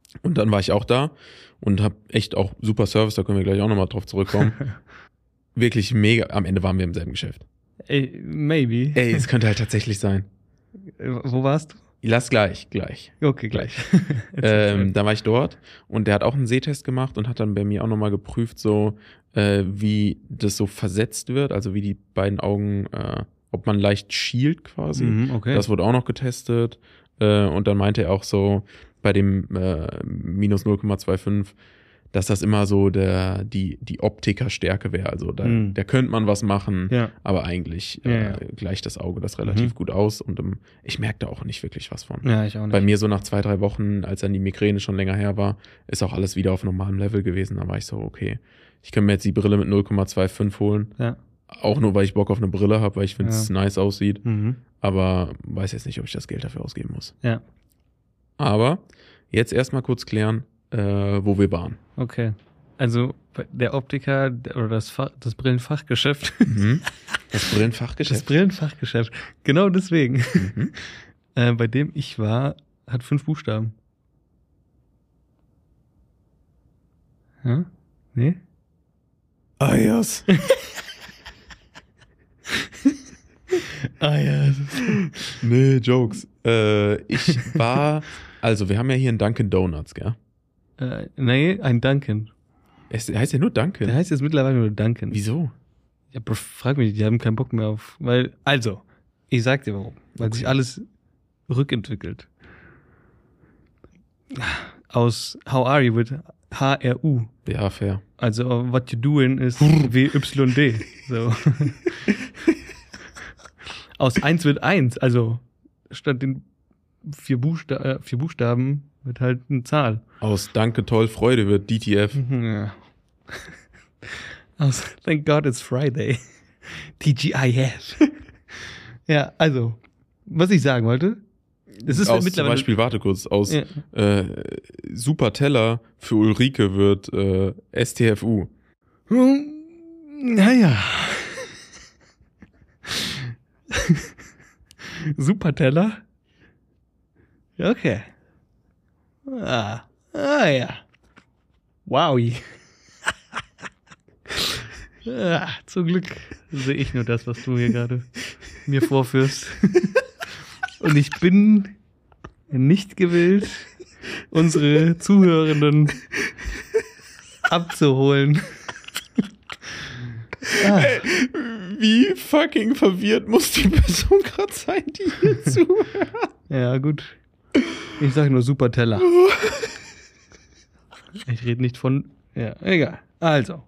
Und dann war ich auch da und habe echt auch super Service, da können wir gleich auch nochmal drauf zurückkommen. Wirklich mega, am Ende waren wir im selben Geschäft. Ey, maybe. Ey, es könnte halt tatsächlich sein. Wo warst du? Lass gleich, gleich. Okay, gleich. ähm, da war ich dort und der hat auch einen Sehtest gemacht und hat dann bei mir auch nochmal geprüft, so äh, wie das so versetzt wird, also wie die beiden Augen, äh, ob man leicht schielt quasi. Mhm, okay. Das wurde auch noch getestet äh, und dann meinte er auch so bei dem äh, minus null Komma fünfundzwanzig, dass das immer so der, die, die Optikerstärke wäre. Also da, Mhm. da könnte man was machen, Ja. aber eigentlich Ja, äh, ja. gleicht das Auge das relativ Mhm. gut aus und ähm, ich merke da auch nicht wirklich was von. Ja, ich auch nicht. Bei mir so nach zwei, drei Wochen, als dann die Migräne schon länger her war, ist auch alles wieder auf normalem Level gewesen. Da war ich so, okay, ich kann mir jetzt die Brille mit null Komma fünfundzwanzig holen. Ja. Auch nur, weil ich Bock auf eine Brille habe, weil ich finde, es Ja. nice aussieht. Mhm. Aber weiß jetzt nicht, ob ich das Geld dafür ausgeben muss. Ja, Aber jetzt erstmal kurz klären, äh, wo wir waren. okay. Also der Optiker der- oder das, Fach, das Brillenfachgeschäft. Mhm. Das Das Brillenfachgeschäft. Brillenfachgeschäft. Genau deswegen. Mhm. Äh, bei dem ich war, hat fünf Buchstaben. Ja? Nee? Ah, yes. Ah ja. Nee, Jokes. Äh, ich war, also wir haben ja hier einen Dunkin' Donuts, gell? Äh, nee, ein Duncan. Es heißt ja nur Dunkin'. Der heißt jetzt mittlerweile nur Duncan. Wieso? Ja, bro, frag mich, die haben keinen Bock mehr auf. Weil, also, ich sag dir warum. Weil Okay. sich alles rückentwickelt. Aus How are you wird H R U. Ja, fair. Also, what you doing ist W Y D. So. Aus eins wird eins. Also, statt den vier, Buchsta äh, vier Buchstaben wird halt eine Zahl. Aus Danke, toll, Freude wird D T F. Ja. Aus Thank God it's Friday. T G I F. Ja, also, was ich sagen wollte, es ist Aus zum mittlerweile. Beispiel, warte kurz, aus Ja. äh, Super Teller für Ulrike wird äh, S T F U. Hm, Naja. Superteller? Ja, okay. Ah, ah ja. Wow. Ah, zum Glück sehe ich nur das, was du hier gerade mir vorführst. Und ich bin nicht gewillt, unsere Zuhörenden abzuholen. Ah. Wie fucking verwirrt muss die Person gerade sein, die hier zuhört? Ja, gut. Ich sage nur Superteller. Ich rede nicht von. Ja, egal. Also.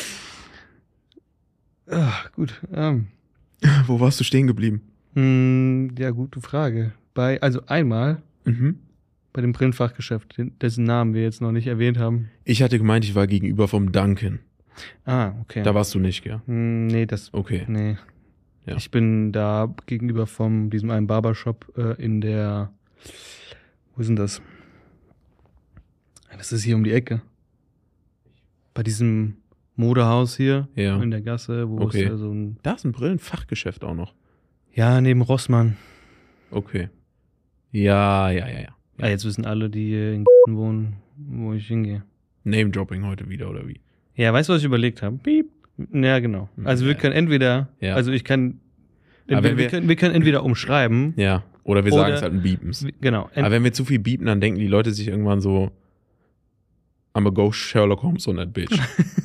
Ach, gut. Ähm. Wo warst du stehen geblieben? Hm, ja, gute Frage. Bei, also einmal Mhm. bei dem Printfachgeschäft, den- dessen Namen wir jetzt noch nicht erwähnt haben. Ich hatte gemeint, ich war gegenüber vom Dunkin'. Ah, okay. Da warst du nicht, gell? Hm, nee, das. Okay. Nee. Ja. Ich bin da gegenüber vom diesem einen Barbershop äh, in der. Wo ist denn das? Das ist hier um die Ecke. Bei diesem Modehaus hier Ja. in der Gasse, wo Okay. es ja so ein. Da ist ein Brillenfachgeschäft auch noch. Ja, neben Rossmann. Okay. Ja, ja, ja, ja. Ah, jetzt wissen alle, die hier in wohnen, wo ich hingehe. Name-Dropping heute wieder, oder wie? Ja, weißt du, was ich überlegt habe? Piep. Ja, genau. Also wir Ja. können entweder, Ja. also ich kann, Aber entweder, wenn wir, wir- können, wir können entweder umschreiben. Ja. Oder wir Oder- sagen es halt ein Biepens. Genau. Ent Aber wenn wir zu viel biepen, dann denken die Leute sich irgendwann so, I'm a go Sherlock Holmes on that bitch.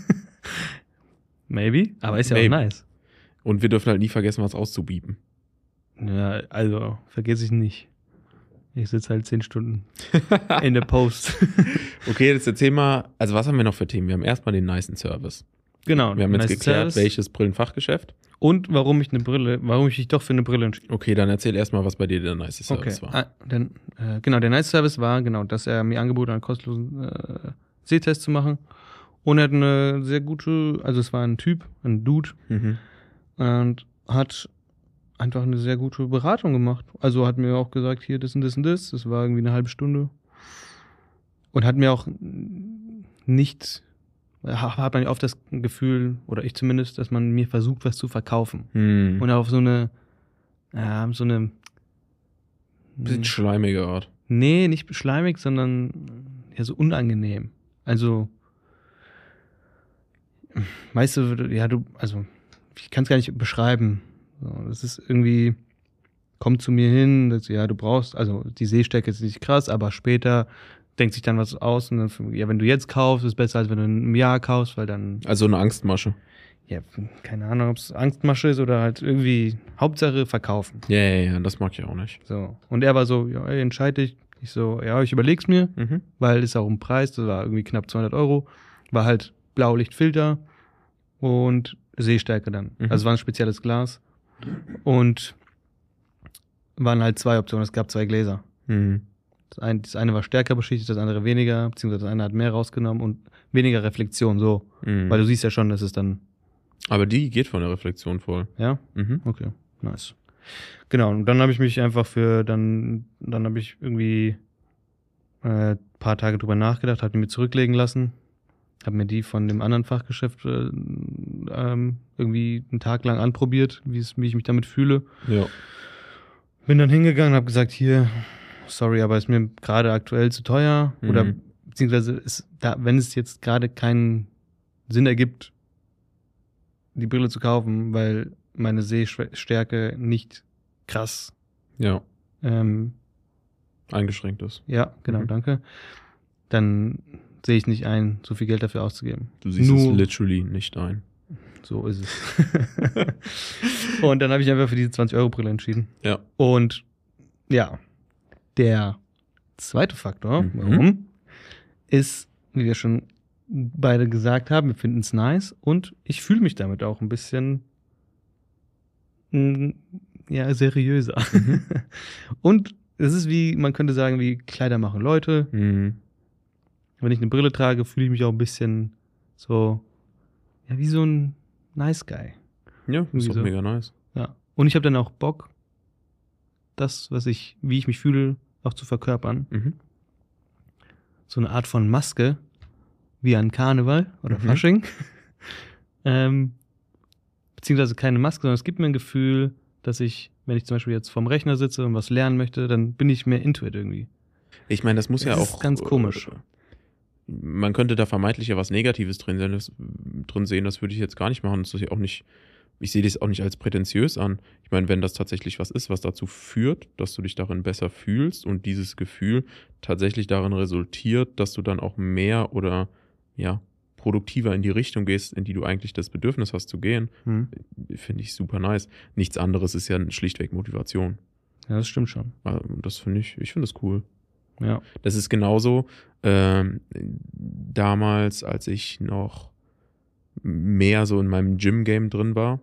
Maybe, aber ist ja Maybe. auch nice. Und wir dürfen halt nie vergessen, was auszubiepen. Ja, also vergesse ich nicht. Ich sitze halt zehn Stunden in der Post. Okay, jetzt erzähl mal, also was haben wir noch für Themen? Wir haben erstmal den nicen Service. Genau. Wir haben jetzt nice geklärt, Service. welches Brillenfachgeschäft. Und warum ich eine Brille, warum ich mich doch für eine Brille entschieden Okay, dann erzähl erstmal, was bei dir der nice Service war. Ah, denn, äh, genau, der Nice Service war, genau, dass er mir angeboten hat, einen kostenlosen äh, Sehtest zu machen. Und er hat eine sehr gute, also es war ein Typ, ein Dude, Mhm. und hat einfach eine sehr gute Beratung gemacht. Also hat mir auch gesagt, hier, das und das und das. Das war irgendwie eine halbe Stunde. Und hat mir auch nicht, ha- hat man ja oft das Gefühl, oder ich zumindest, dass man mir versucht, was zu verkaufen. Hm. Und auf so eine, ja, so eine, Bisschen schleimige Art. nee, nicht schleimig, sondern ja, so unangenehm. Also, weißt du, ja, du, also, ich kann es gar nicht beschreiben. So, das ist irgendwie, kommt zu mir hin, dass, ja, du brauchst, also die Sehstärke ist nicht krass, aber später denkt sich dann was aus und dann, ja, wenn du jetzt kaufst, ist es besser, als wenn du in einem Jahr kaufst, weil dann, Also eine Angstmasche. ja, keine Ahnung, ob es Angstmasche ist oder halt irgendwie, Hauptsache verkaufen. Ja, ja, ja, das mag ich auch nicht. So. Und er war so, ja, ey, entscheide dich. Ich so, ja, ich überleg's mir, Mhm. weil ist auch ein Preis, das war irgendwie knapp zweihundert Euro, war halt Blaulichtfilter und Sehstärke dann. Mhm. Also war ein spezielles Glas und waren halt zwei Optionen, es gab zwei Gläser. Mhm. Das eine, das eine war stärker beschichtet, das andere weniger, beziehungsweise das eine hat mehr rausgenommen und weniger Reflexion, so. Mhm. Weil du siehst ja schon, dass es dann, Aber die geht von der Reflexion voll. ja, Mhm. okay, nice. Genau, und dann habe ich mich einfach für, dann, dann habe ich irgendwie ein äh, paar Tage drüber nachgedacht, habe die mir zurücklegen lassen, habe mir die von dem anderen Fachgeschäft äh, ähm, irgendwie einen Tag lang anprobiert, wie es, wie ich mich damit fühle. Ja. Bin dann hingegangen, habe gesagt, hier, sorry, aber ist mir gerade aktuell zu teuer. Mhm. Oder beziehungsweise ist da, wenn es jetzt gerade keinen Sinn ergibt, die Brille zu kaufen, weil meine Sehstärke nicht krass Ja. ähm, Eingeschränkt ist. ja, genau, Mhm. danke. Dann sehe ich nicht ein, so viel Geld dafür auszugeben. Du siehst Nur- es literally nicht ein. So ist es. Und dann habe ich einfach für diese zwanzig-Euro-Brille entschieden. Ja. Und ja, der zweite Faktor, Mhm. warum, ist, wie wir schon beide gesagt haben, wir finden es nice und ich fühle mich damit auch ein bisschen mh, ja, seriöser. Mhm. Und es ist wie, man könnte sagen, wie Kleider machen Leute. Mhm. Wenn ich eine Brille trage, fühle ich mich auch ein bisschen so, ja, wie so ein Nice Guy. Ja, ist Irgendwie doch so. mega nice. Ja. Und ich habe dann auch Bock, das, was ich, wie ich mich fühle, auch zu verkörpern. Mhm. So eine Art von Maske, wie an Karneval oder Mhm. Fasching. ähm, beziehungsweise keine Maske, sondern es gibt mir ein Gefühl, dass ich, wenn ich zum Beispiel jetzt vorm Rechner sitze und was lernen möchte, dann bin ich mehr into it irgendwie. Ich meine, das muss ja Das ist auch ganz komisch. Äh, man könnte da vermeintlich ja was Negatives drin sehen, das, drin sehen, das würde ich jetzt gar nicht machen. Das ist ja auch nicht, ich sehe das auch nicht als prätentiös an. Ich meine, wenn das tatsächlich was ist, was dazu führt, dass du dich darin besser fühlst und dieses Gefühl tatsächlich darin resultiert, dass du dann auch mehr oder ja produktiver in die Richtung gehst, in die du eigentlich das Bedürfnis hast zu gehen, Hm. finde ich super nice. Nichts anderes ist ja schlichtweg Motivation. Ja, das stimmt schon. Also das finde ich, ich finde das cool. Ja. Das ist genauso ähm, damals, als ich noch mehr so in meinem Gym-Game drin war,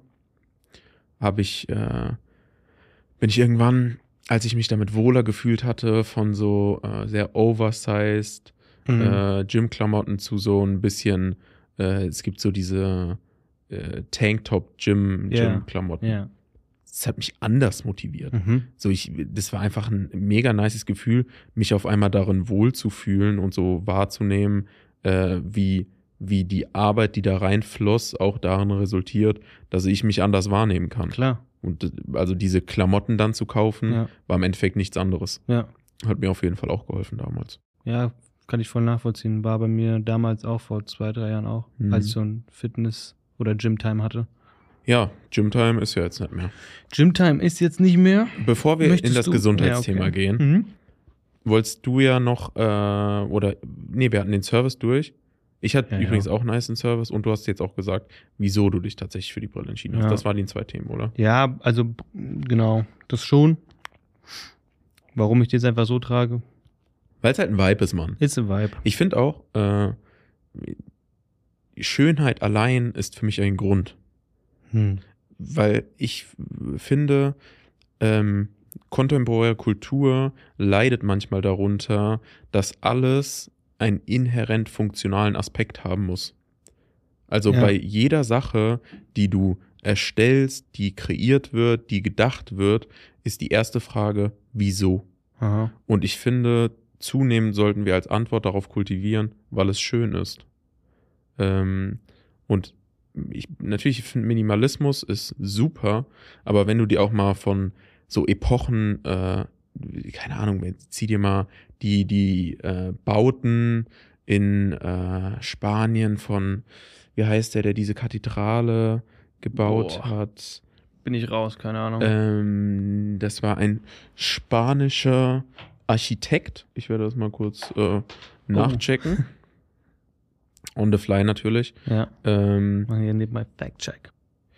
habe ich, äh, bin ich irgendwann, als ich mich damit wohler gefühlt hatte, von so äh, sehr oversized Mhm. äh, Gym-Klamotten zu so ein bisschen, äh, es gibt so diese äh, Tanktop-Gym, Ja. Gym-Klamotten. Ja. Das hat mich anders motiviert. Mhm. So, ich, das war einfach ein mega nices Gefühl, mich auf einmal darin wohlzufühlen und so wahrzunehmen, äh, wie, wie die Arbeit, die da reinfloss, auch darin resultiert, dass ich mich anders wahrnehmen kann. Klar. Und äh, also diese Klamotten dann zu kaufen, Ja. war im Endeffekt nichts anderes. Ja. Hat mir auf jeden Fall auch geholfen damals. Ja, kann ich voll nachvollziehen. War bei mir damals auch vor zwei, drei Jahren auch, Mhm. als ich so ein Fitness- oder Gym-Time hatte. Ja, Gymtime ist ja jetzt nicht mehr. Gym-Time ist jetzt nicht mehr. Bevor wir Möchtest in das du- Gesundheitsthema Ja, okay. gehen, Mhm. wolltest du ja noch, äh, oder, nee, wir hatten den Service durch. Ich hatte Ja, übrigens ja. auch einen nicen Service und du hast jetzt auch gesagt, wieso du dich tatsächlich für die Brille entschieden hast. Ja. Das waren die zwei Themen, oder? Ja, also b- genau, das schon. Warum ich die jetzt einfach so trage, Weil es halt ein Vibe ist, Mann. ist ein Vibe. Ich finde auch, äh, Schönheit allein ist für mich ein Grund. Hm. Weil ich finde, ähm, kontemporäre Kultur leidet manchmal darunter, dass alles einen inhärent funktionalen Aspekt haben muss. Also Ja. bei jeder Sache, die du erstellst, die kreiert wird, die gedacht wird, ist die erste Frage, wieso? Aha. Und ich finde, zunehmend sollten wir als Antwort darauf kultivieren, weil es schön ist. Ähm, und ich, natürlich, ich finde Minimalismus ist super, aber wenn du dir auch mal von so Epochen äh, keine Ahnung, zieh dir mal die, die äh, Bauten in äh, Spanien von, wie heißt der, der diese Kathedrale gebaut Boah. hat. Bin ich raus, keine Ahnung. Ähm, das war ein spanischer Architekt. Ich werde das mal kurz äh, nachchecken. Oh. On the fly natürlich. Ja. Ähm, Hier nebenbei Fact-Check.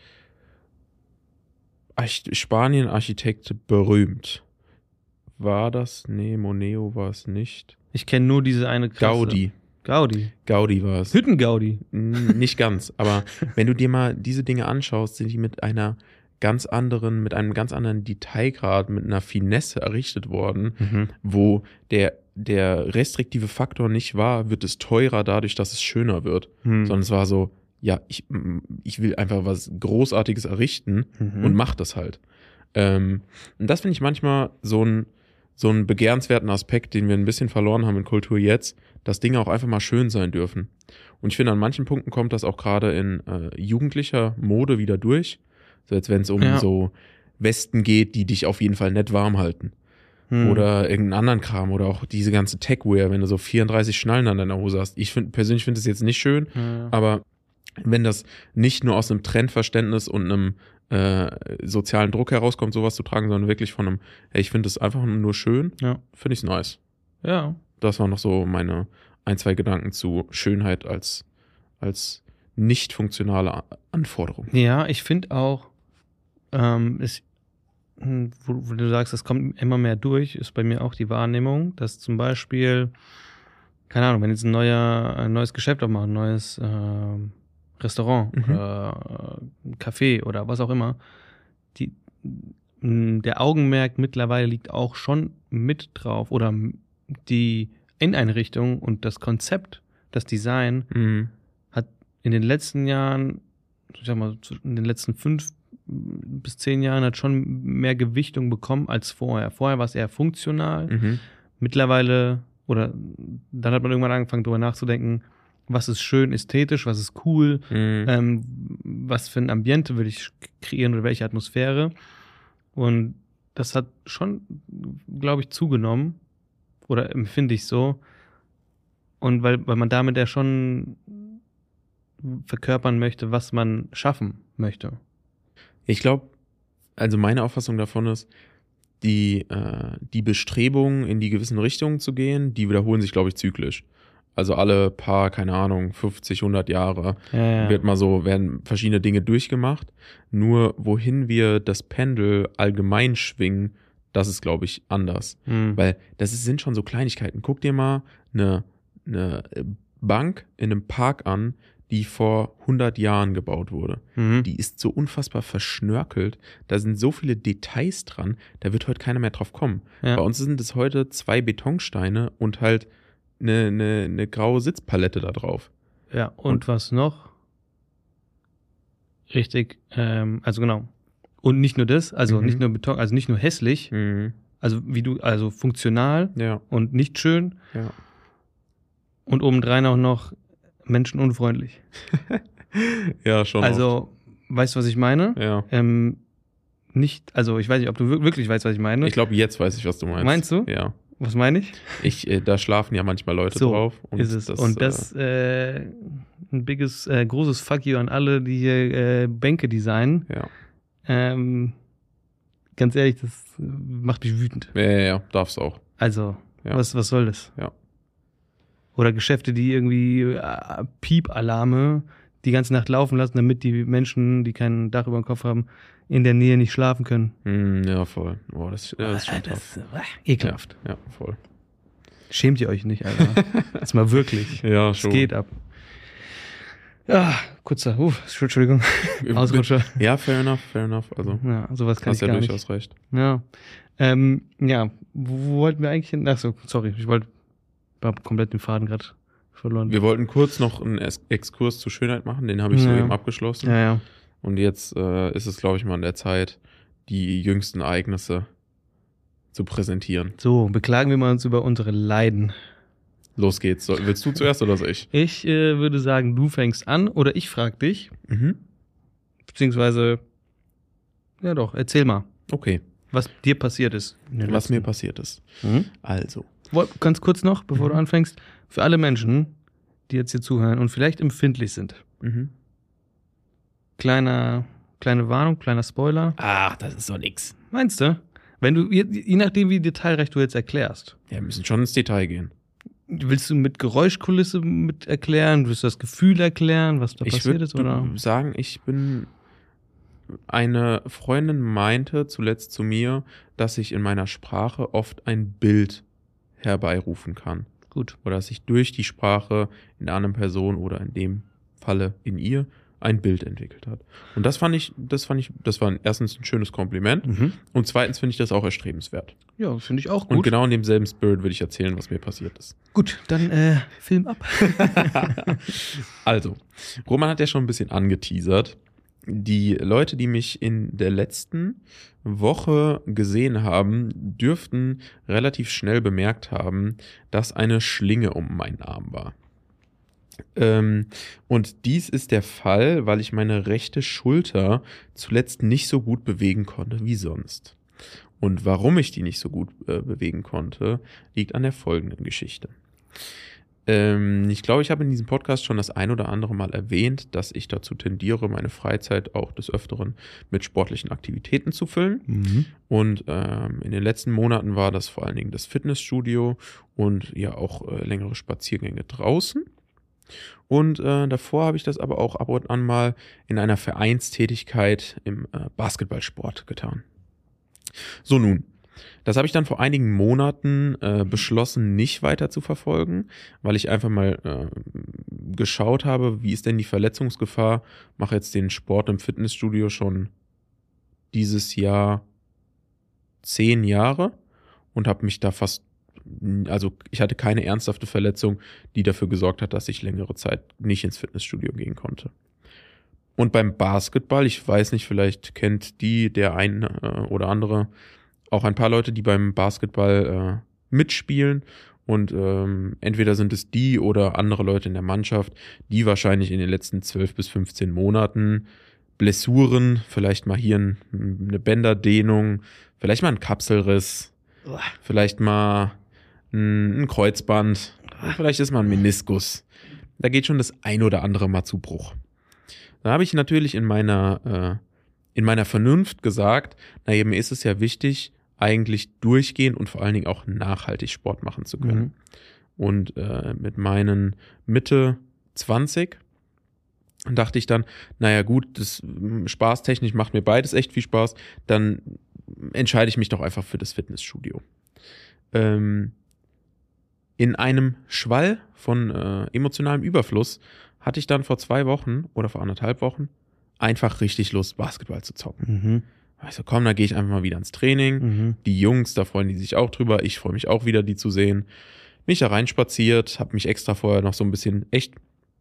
Arch- Spanien-Architekt berühmt. War das? Nee, Moneo war es nicht. Ich kenne nur diese eine krasse. Gaudi. Gaudi. Gaudi war es. Hütten-Gaudi. N- Nicht ganz, aber wenn du dir mal diese Dinge anschaust, sind die mit einer ganz anderen, mit einem ganz anderen Detailgrad, mit einer Finesse errichtet worden, Mhm. wo der, der restriktive Faktor nicht war, wird es teurer dadurch, dass es schöner wird, Hm. sondern es war so, ja, ich, ich will einfach was Großartiges errichten Mhm. und mach das halt. Ähm, und das finde ich manchmal so ein, so einen begehrenswerten Aspekt, den wir ein bisschen verloren haben in Kultur jetzt, dass Dinge auch einfach mal schön sein dürfen. Und ich finde, an manchen Punkten kommt das auch gerade in äh, jugendlicher Mode wieder durch. So jetzt, wenn es um Ja. so Westen geht, die dich auf jeden Fall nett warm halten. Hm. Oder irgendeinen anderen Kram. Oder auch diese ganze Tech-Wear, wenn du so vierunddreißig Schnallen an deiner Hose hast. Ich find, persönlich finde es jetzt nicht schön, Ja. aber wenn das nicht nur aus einem Trendverständnis und einem äh, sozialen Druck herauskommt, sowas zu tragen, sondern wirklich von einem, hey, ich finde es einfach nur schön, Ja. finde ich es nice. Ja. Das waren noch so meine ein, zwei Gedanken zu Schönheit als, als nicht funktionale A- Anforderung. Ja, ich finde auch, ähm, ist, hm, wo, wo du sagst, es kommt immer mehr durch, ist bei mir auch die Wahrnehmung, dass zum Beispiel, keine Ahnung, wenn jetzt ein neuer, ein neues Geschäft aufmacht, ein neues ähm, Restaurant Mhm. oder äh, ein Café oder was auch immer, die, mh, der Augenmerk mittlerweile liegt auch schon mit drauf oder m- die Inneneinrichtung und das Konzept, das Design Mhm. hat in den letzten Jahren, ich sag mal, zu- in den letzten fünf bis zehn Jahren hat schon mehr Gewichtung bekommen als vorher. Vorher war es eher funktional. Mhm. Mittlerweile, oder dann hat man irgendwann angefangen, darüber nachzudenken, was ist schön ästhetisch, was ist cool, Mhm. ähm, was für ein Ambiente will ich kreieren oder welche Atmosphäre. Und das hat schon, glaube ich, zugenommen. Oder empfinde ich so. Und weil, weil man damit ja schon verkörpern möchte, was man schaffen möchte. Ich glaube, also meine Auffassung davon ist, die, äh, die Bestrebungen in die gewissen Richtungen zu gehen, die wiederholen sich, glaube ich, zyklisch. Also alle paar, keine Ahnung, fünfzig, hundert Jahre Ja, ja. wird mal so, werden verschiedene Dinge durchgemacht. Nur wohin wir das Pendel allgemein schwingen, das ist, glaube ich, anders. Hm. Weil das ist, sind schon so Kleinigkeiten. Guck dir mal eine, eine Bank in einem Park an, die vor hundert Jahren gebaut wurde. Mhm. Die ist so unfassbar verschnörkelt. Da sind so viele Details dran, da wird heute keiner mehr drauf kommen. Ja. Bei uns sind es heute zwei Betonsteine und halt eine, eine, eine graue Sitzpalette da drauf. Ja, und, Und- was noch? Richtig, ähm, also genau. Und nicht nur das, also Mhm. nicht nur Beton, also nicht nur hässlich, Mhm. also wie du, also funktional Ja, und nicht schön ja. und obendrein auch noch menschenunfreundlich. Ja, schon. Also, weißt du, was ich meine? oft. Ja. Ähm, nicht, also ich weiß nicht, ob du wir- wirklich weißt, was ich meine. Ich glaube, jetzt weiß ich, was du meinst. Meinst du? Ja. Was meine ich? Ich, äh, da schlafen ja manchmal Leute So drauf. Und ist es. Das, und das äh, ein biges, äh, großes Fuck you an alle, die hier äh, Bänke designen. Äh, ja. Ähm, ganz ehrlich, das äh, macht mich wütend. Ja, ja, ja, darf's auch. Also, Ja. was, was soll das? Ja. Oder Geschäfte, die irgendwie äh, Piepalarme die ganze Nacht laufen lassen, damit die Menschen, die kein Dach über dem Kopf haben, in der Nähe nicht schlafen können. Hm, ja, voll. Boah, das, ja, das ist schon tough. das, äh, ekelhaft. Ja, voll. Schämt ihr euch nicht, Alter. Jetzt mal wirklich. Ja, Es schon. geht ab. Ja, kurzer, uh, Entschuldigung, Ausrutscher. Ja, fair enough, fair enough. Also, Ja, sowas kann hast ich ja gar durchaus nicht. recht. Ja, ähm, ja, wo, wo wollten wir eigentlich hin? Ach so, sorry, ich wollte, hab komplett den Faden gerade verloren. Wir wollten kurz noch einen Es- Exkurs zur Schönheit machen, den habe ich Ja. soeben abgeschlossen. Ja, ja. Und jetzt äh, ist es, glaube ich, mal an der Zeit, die jüngsten Ereignisse zu präsentieren. So, beklagen wir mal uns über unsere Leiden. Los geht's. So, willst du zuerst oder soll ich? Ich äh, würde sagen, du fängst an oder ich frag dich, Mhm. beziehungsweise, ja doch, erzähl mal. Okay. was dir passiert ist. Was mir passiert ist. Mhm. Also. Ganz kurz noch, bevor mhm. du anfängst, für alle Menschen, die jetzt hier zuhören und vielleicht empfindlich sind. Mhm. Kleiner, kleine Warnung, kleiner Spoiler. Ach, das ist doch nix. Meinst du? Wenn du, je, je nachdem, wie detailreich du jetzt erklärst. Ja, wir müssen schon ins Detail gehen. Willst du mit Geräuschkulisse mit erklären? Willst du das Gefühl erklären, was da ich passiert ist? Oder? Ich würde sagen, ich bin... Eine Freundin meinte zuletzt zu mir, dass ich in meiner Sprache oft ein Bild herbeirufen kann. Gut. Oder dass sich durch die Sprache in einer anderen Person oder in dem Falle in ihr ein Bild entwickelt hat. Und das fand ich, das fand ich, das war erstens ein schönes Kompliment Mhm. und zweitens finde ich das auch erstrebenswert. Ja, finde ich auch gut. Und genau in demselben Spirit würde ich erzählen, was mir passiert ist. Gut, dann äh, Film ab. Also, Roman hat ja schon ein bisschen angeteasert. Die Leute, die mich in der letzten Woche gesehen haben, dürften relativ schnell bemerkt haben, dass eine Schlinge um meinen Arm war. Ähm, und dies ist der Fall, weil ich meine rechte Schulter zuletzt nicht so gut bewegen konnte wie sonst. Und warum ich die nicht so gut äh, bewegen konnte, liegt an der folgenden Geschichte. Ähm, ich glaube, ich habe in diesem Podcast schon das ein oder andere Mal erwähnt, dass ich dazu tendiere, meine Freizeit auch des Öfteren mit sportlichen Aktivitäten zu füllen. Mhm. Und ähm, in den letzten Monaten war das vor allen Dingen das Fitnessstudio und ja auch äh, längere Spaziergänge draußen. Und äh, davor habe ich das aber auch ab und an mal in einer Vereinstätigkeit im äh, Basketballsport getan. So nun. Das habe ich dann vor einigen Monaten äh, beschlossen, nicht weiter zu verfolgen, weil ich einfach mal äh, geschaut habe, wie ist denn die Verletzungsgefahr. Mache jetzt den Sport im Fitnessstudio schon dieses Jahr zehn Jahre und habe mich da fast, also ich hatte keine ernsthafte Verletzung, die dafür gesorgt hat, dass ich längere Zeit nicht ins Fitnessstudio gehen konnte. Und beim Basketball, ich weiß nicht, vielleicht kennt die der ein äh, oder andere auch ein paar Leute, die beim Basketball äh, mitspielen und ähm, entweder sind es die oder andere Leute in der Mannschaft, die wahrscheinlich in den letzten zwölf bis fünfzehn Monaten Blessuren, vielleicht mal hier ein, eine Bänderdehnung, vielleicht mal ein Kapselriss, Uah. vielleicht mal ein, ein Kreuzband, vielleicht ist mal ein Meniskus. Da geht schon das ein oder andere mal zu Bruch. Da habe ich natürlich in meiner, äh, in meiner Vernunft gesagt, naja, mir ist es ja wichtig, eigentlich durchgehend und vor allen Dingen auch nachhaltig Sport machen zu können. Mhm. Und äh, mit meinen Mitte zwanzig dachte ich dann, naja gut, das spaßtechnisch macht mir beides echt viel Spaß, dann entscheide ich mich doch einfach für das Fitnessstudio. Ähm, in einem Schwall von äh, emotionalem Überfluss hatte ich dann vor zwei Wochen oder vor anderthalb Wochen einfach richtig Lust, Basketball zu zocken. Mhm. Also komm, da gehe ich einfach mal wieder ins Training. Mhm. Die Jungs, da freuen die sich auch drüber. Ich freue mich auch wieder, die zu sehen. Bin ich da reinspaziert, habe mich extra vorher noch so ein bisschen echt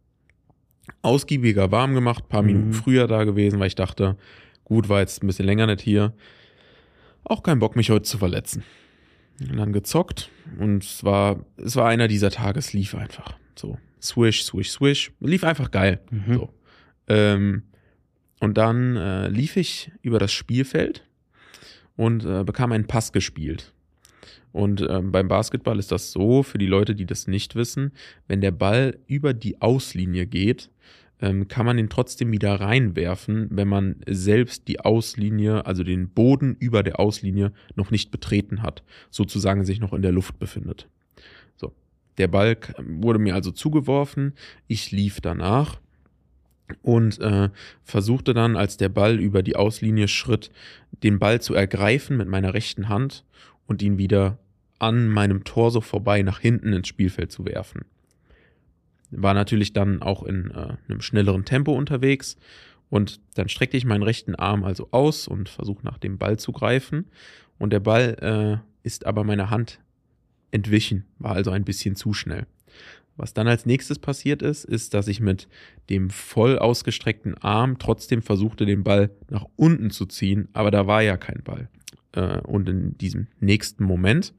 ausgiebiger warm gemacht, paar mhm. Minuten früher da gewesen, weil ich dachte, gut, war jetzt ein bisschen länger nicht hier. Auch kein Bock, mich heute zu verletzen. Und dann gezockt und es war, es war einer dieser Tage, es lief einfach so. Swish, swish, swish. Lief einfach geil. Mhm. So. Ähm, Und dann äh, lief ich über das Spielfeld und äh, bekam einen Pass gespielt. Und ähm, beim Basketball ist das so, für die Leute, die das nicht wissen, wenn der Ball über die Auslinie geht, ähm, kann man ihn trotzdem wieder reinwerfen, wenn man selbst die Auslinie, also den Boden über der Auslinie noch nicht betreten hat, sozusagen sich noch in der Luft befindet. So, der Ball wurde mir also zugeworfen, ich lief danach. Und äh, versuchte dann, als der Ball über die Auslinie schritt, den Ball zu ergreifen mit meiner rechten Hand und ihn wieder an meinem Torso vorbei nach hinten ins Spielfeld zu werfen. War natürlich dann auch in äh, einem schnelleren Tempo unterwegs und dann streckte ich meinen rechten Arm also aus und versuche nach dem Ball zu greifen und der Ball äh, ist aber meiner Hand entwichen, war also ein bisschen zu schnell. Was dann als nächstes passiert ist, ist, dass ich mit dem voll ausgestreckten Arm trotzdem versuchte, den Ball nach unten zu ziehen, aber da war ja kein Ball. Und in diesem nächsten Moment,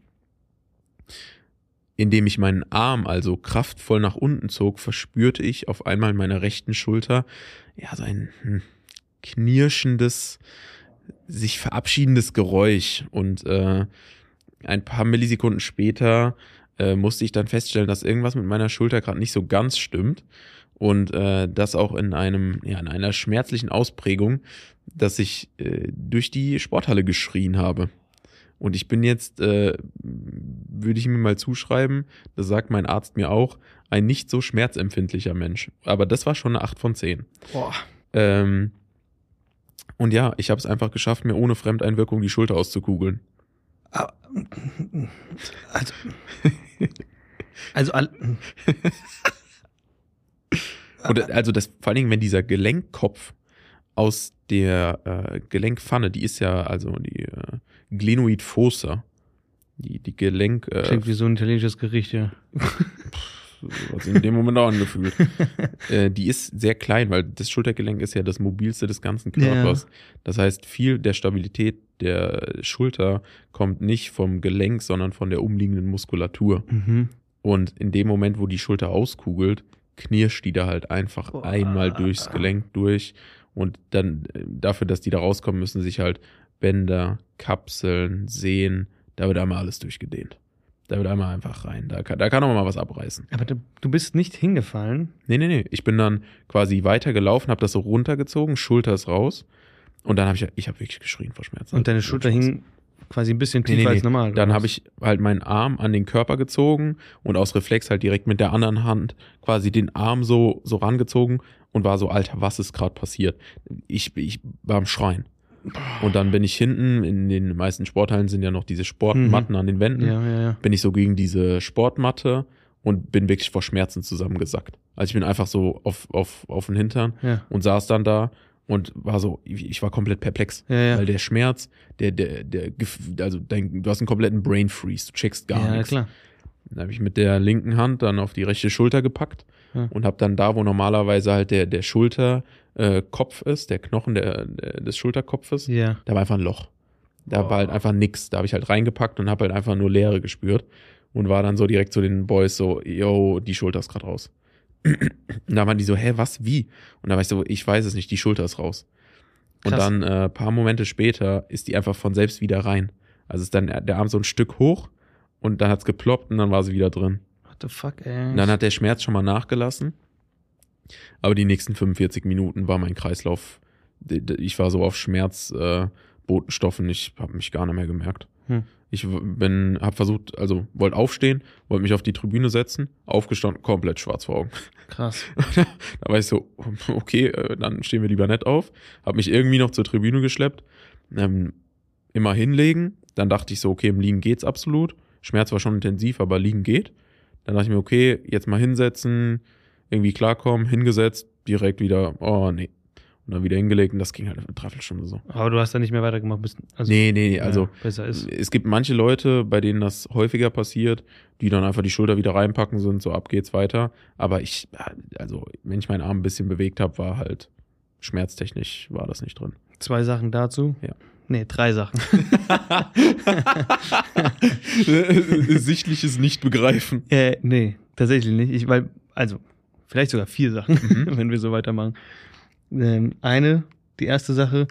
in dem ich meinen Arm also kraftvoll nach unten zog, verspürte ich auf einmal in meiner rechten Schulter ja so ein knirschendes, sich verabschiedendes Geräusch und äh, ein paar Millisekunden später äh, musste ich dann feststellen, dass irgendwas mit meiner Schulter gerade nicht so ganz stimmt und äh, das auch in einem, ja, in einer schmerzlichen Ausprägung, dass ich äh, durch die Sporthalle geschrien habe. Und ich bin jetzt, äh, würde ich mir mal zuschreiben, das sagt mein Arzt mir auch, ein nicht so schmerzempfindlicher Mensch. Aber das war schon eine acht von zehn. Boah. Ähm, und ja, ich habe es einfach geschafft, mir ohne Fremdeinwirkung die Schulter auszukugeln. Aber, also, also, all- Und also das, vor allen Dingen, wenn dieser Gelenkkopf aus der äh, Gelenkpfanne, die ist ja also die äh, Glenoid fossa, die, die Gelenk... Äh, klingt wie so ein italienisches Gericht, ja. was in dem Moment auch angefühlt. äh, die ist sehr klein, weil das Schultergelenk ist ja das mobilste des ganzen Körpers. Ja. Das heißt, viel der Stabilität der Schulter kommt nicht vom Gelenk, sondern von der umliegenden Muskulatur. Mhm. Und in dem Moment, wo die Schulter auskugelt, knirscht die da halt einfach Boah. einmal durchs Gelenk durch. Und dann äh, dafür, dass die da rauskommen, müssen sich halt Bänder, Kapseln, Sehnen, da wird einmal alles durchgedehnt. Da wird einmal einfach rein. Da kann, da kann auch mal was abreißen. Aber du, du bist nicht hingefallen? Nee, nee, nee. Ich bin dann quasi weitergelaufen, habe das so runtergezogen, Schulter ist raus. Und dann habe ich, ich habe wirklich geschrien vor Schmerzen. Und deine Schulter hing quasi ein bisschen tiefer nee, nee, als nee. normal? Dann habe ich halt meinen Arm an den Körper gezogen und aus Reflex halt direkt mit der anderen Hand quasi den Arm so, so rangezogen und war so, Alter, was ist gerade passiert? Ich, ich war am Schreien. Und dann bin ich hinten, in den meisten Sporthallen sind ja noch diese Sportmatten mhm. an den Wänden, ja, ja, ja. bin ich so gegen diese Sportmatte und bin wirklich vor Schmerzen zusammengesackt. Also ich bin einfach so auf, auf, auf den Hintern ja. und saß dann da und war so, ich war komplett perplex, ja, ja. weil der Schmerz, der, der, der, also dein, du hast einen kompletten Brain Freeze, du checkst gar ja, nichts. Ja, klar. Dann habe ich mit der linken Hand dann auf die rechte Schulter gepackt ja. und habe dann da, wo normalerweise halt der, der Schulter äh, Kopf ist, der Knochen der, der, des Schulterkopfes, ja. da war einfach ein Loch. Da oh. war halt einfach nix. Da habe ich halt reingepackt und habe halt einfach nur Leere gespürt und war dann so direkt zu den Boys so, yo, die Schulter ist gerade raus. Und da waren die so, hä, was, wie? Und da war ich so, ich weiß es nicht, die Schulter ist raus. Und Krass. dann äh, paar Momente später ist die einfach von selbst wieder rein. Also ist dann der Arm so ein Stück hoch und dann hat's geploppt und dann war sie wieder drin. What the fuck, ey? Und dann hat der Schmerz schon mal nachgelassen. Aber die nächsten fünfundvierzig Minuten war mein Kreislauf, ich war so auf Schmerzbotenstoffen, ich habe mich gar nicht mehr gemerkt. Hm. Ich bin, habe versucht, also wollte aufstehen, wollte mich auf die Tribüne setzen, aufgestanden, komplett schwarz vor Augen. Krass. Da war ich so, okay, dann stehen wir lieber nicht auf. Habe mich irgendwie noch zur Tribüne geschleppt, ähm, immer hinlegen. Dann dachte ich so, okay, im Liegen geht's absolut. Schmerz war schon intensiv, aber Liegen geht. Dann dachte ich mir, okay, jetzt mal hinsetzen, irgendwie klarkommen, hingesetzt, direkt wieder, oh nee. Und dann wieder hingelegt und das ging halt eine Dreiviertelstunde so. Aber du hast da nicht mehr weitergemacht. Bist, also, nee, nee, also ja, besser ist. Es gibt manche Leute, bei denen das häufiger passiert, die dann einfach die Schulter wieder reinpacken sind, so ab geht's weiter. Aber ich, also wenn ich meinen Arm ein bisschen bewegt habe, war halt schmerztechnisch, war das nicht drin. Zwei Sachen dazu? Ja. Nee, drei Sachen. Sichtliches Nicht-Begreifen. Äh, nee, tatsächlich nicht. Ich, weil, also, vielleicht sogar vier Sachen, Mhm. wenn wir so weitermachen. Ähm, eine, die erste Sache,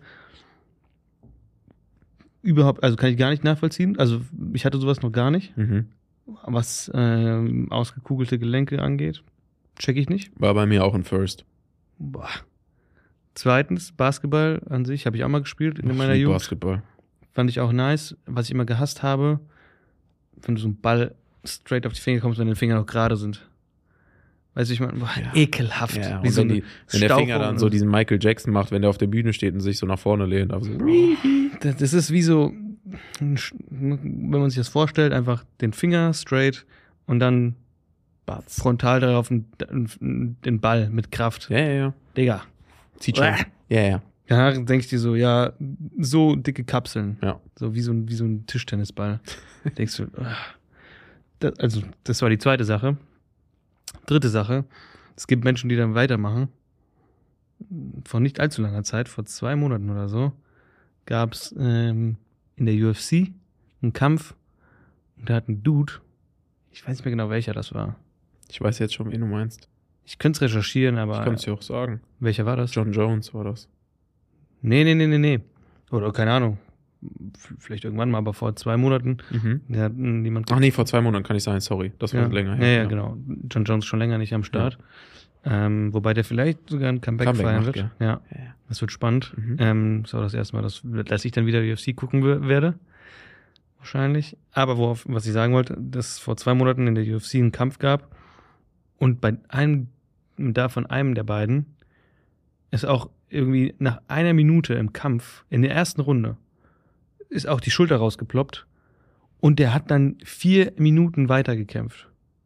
überhaupt, also kann ich gar nicht nachvollziehen. Also, ich hatte sowas noch gar nicht. Mhm. Was ähm, ausgekugelte Gelenke angeht, check ich nicht. War bei mir auch ein First. Boah. Zweitens, Basketball an sich habe ich auch mal gespielt in Ich meiner lieb Jugend. Basketball. Fand ich auch nice. Was ich immer gehasst habe, wenn du so einen Ball straight auf die Finger kommst, wenn deine Finger noch gerade sind. Weißt du, ich meine, boah, Ja. ekelhaft. Ja, Wie und so wenn, eine die, wenn der Finger Stauchung dann so oder diesen Michael Jackson macht, wenn der auf der Bühne steht und sich so nach vorne lehnt. Also, Das, das ist wie so, wenn man sich das vorstellt, einfach den Finger straight und dann Batz. frontal darauf den Ball mit Kraft. Ja, ja, ja. Digga. Zieht schon. Ja, ja. Danach denke ich dir so, ja, so dicke Kapseln. Ja. So wie so ein, wie so ein Tischtennisball. Denkst du, ah. das, also das war die zweite Sache. Dritte Sache, es gibt Menschen, die dann weitermachen. Vor nicht allzu langer Zeit, vor zwei Monaten oder so, gab es ähm, in der U F C einen Kampf und da hat ein Dude, ich weiß nicht mehr genau, welcher das war. Ich weiß jetzt schon, wen du meinst. Ich könnte es recherchieren, aber Ich kann es dir auch sagen. welcher war das? John Jones war das. Nee, nee, nee, nee, nee. Oder keine Ahnung. Vielleicht irgendwann mal, aber vor zwei Monaten. Mhm. Der hat niemand. Ach nee, vor zwei Monaten kann ich sein, sorry. Das war ja. länger Ja, her. ja, genau. John Jones ist schon länger nicht am Start. Ja. Ähm, wobei der vielleicht sogar ein Comeback, Comeback feiern macht, wird. ja. Ja. Ja, ja. Das wird spannend. Mhm. Ähm, das war das erste Mal, dass, dass ich dann wieder U F C gucken w- werde. Wahrscheinlich. Aber worauf, was ich sagen wollte, dass es vor zwei Monaten in der U F C einen Kampf gab und bei einem, davon einem der beiden, ist auch irgendwie nach einer Minute im Kampf, in der ersten Runde, ist auch die Schulter rausgeploppt und der hat dann vier Minuten weitergekämpft.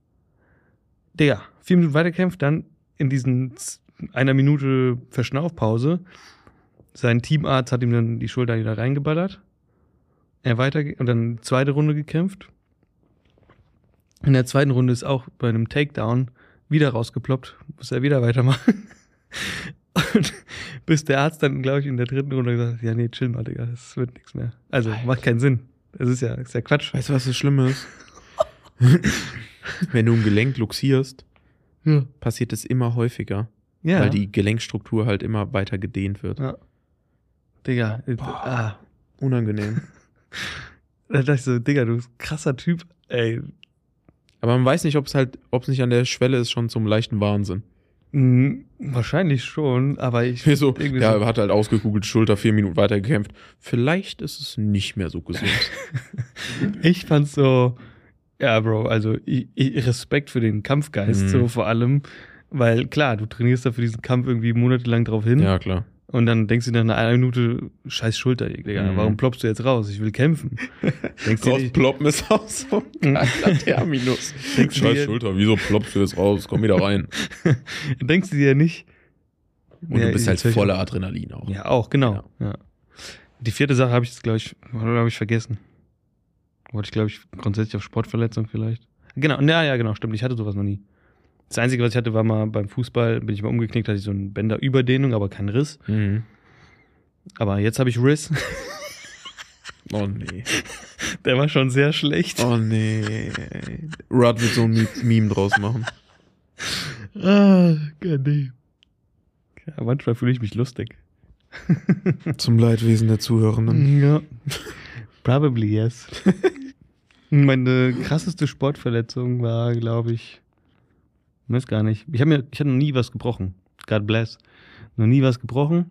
Digga, vier Minuten weitergekämpft, dann in diesen z- einer Minute Verschnaufpause, sein Teamarzt hat ihm dann die Schulter wieder reingeballert, er weiter und dann zweite Runde gekämpft. In der zweiten Runde ist auch bei einem Takedown wieder rausgeploppt, muss er wieder weitermachen. Und bis der Arzt dann, glaube ich, in der dritten Runde gesagt hat, ja, nee, chill mal, Digga, das wird nichts mehr. Also, macht keinen Sinn. Das ist ja, das ist ja Quatsch. Weißt du, was das Schlimme ist? Wenn du ein Gelenk luxierst, Ja. passiert es immer häufiger, Ja. weil die Gelenkstruktur halt immer weiter gedehnt wird. ja. Digga, äh, ah. Unangenehm. Da dachte ich so, Digga, du bist ein krasser Typ, ey. Aber man weiß nicht, ob es halt, ob es nicht an der Schwelle ist schon zum leichten Wahnsinn. Hm, wahrscheinlich schon, aber ich. So, irgendwie der so- hat halt ausgekugelt, Schulter, vier Minuten weiter gekämpft. Vielleicht ist es nicht mehr so gesund. Ich fand's so, ja, Bro, also ich, ich Respekt für den Kampfgeist, Mhm. so vor allem, weil klar, du trainierst da für diesen Kampf irgendwie monatelang drauf hin Ja, klar. und dann denkst du dir nach einer Minute, scheiß Schulter, Digga, Mhm. warum ploppst du jetzt raus? Ich will kämpfen. Denkst du dir nicht, Rausploppen ist auch so ein geiler Terminus. Denkst du Scheiß dir- Schulter, wieso ploppst du jetzt raus? Komm wieder rein. denkst du dir nicht? Und Ja, du bist ich- halt natürlich voller Adrenalin auch. Ja, auch, genau. Ja. Die vierte Sache habe ich jetzt, glaube ich, habe ich vergessen. Wollte ich, glaube ich, grundsätzlich auf Sportverletzung vielleicht. Genau, ja, ja, genau, stimmt. Ich hatte sowas noch nie. Das Einzige, was ich hatte, war mal beim Fußball, bin ich mal umgeknickt, hatte ich so eine Bänderüberdehnung, aber keinen Riss. Mhm. Aber jetzt habe ich Riss. Oh nee. Der war schon sehr schlecht. Oh nee. Rod wird so ein Mi- Meme draus machen. Ah, Gott, nee. Ja, manchmal fühle ich mich lustig. Zum Leidwesen der Zuhörenden. Ja. Probably yes. Meine krasseste Sportverletzung war, glaube ich, weiß gar nicht. Ich habe mir, ich hatte noch nie was gebrochen. God bless. Noch nie was gebrochen.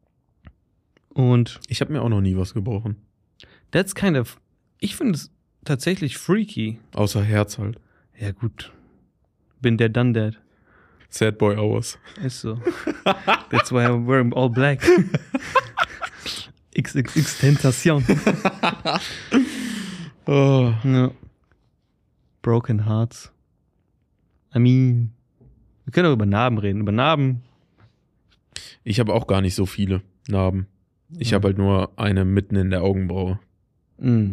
Und Ich habe mir auch noch nie was gebrochen. that's kind of, ich finde es tatsächlich freaky. Außer Herz halt. Ja gut, bin der done that. Sad Boy Hours. Ist so. That's why I'm wearing all black. X X X Tentation. Oh. Ja. Broken Hearts. I mean, wir können auch über Narben reden. Über Narben. Ich habe auch gar nicht so viele Narben. Ich Ja. habe halt nur eine mitten in der Augenbraue. Mm.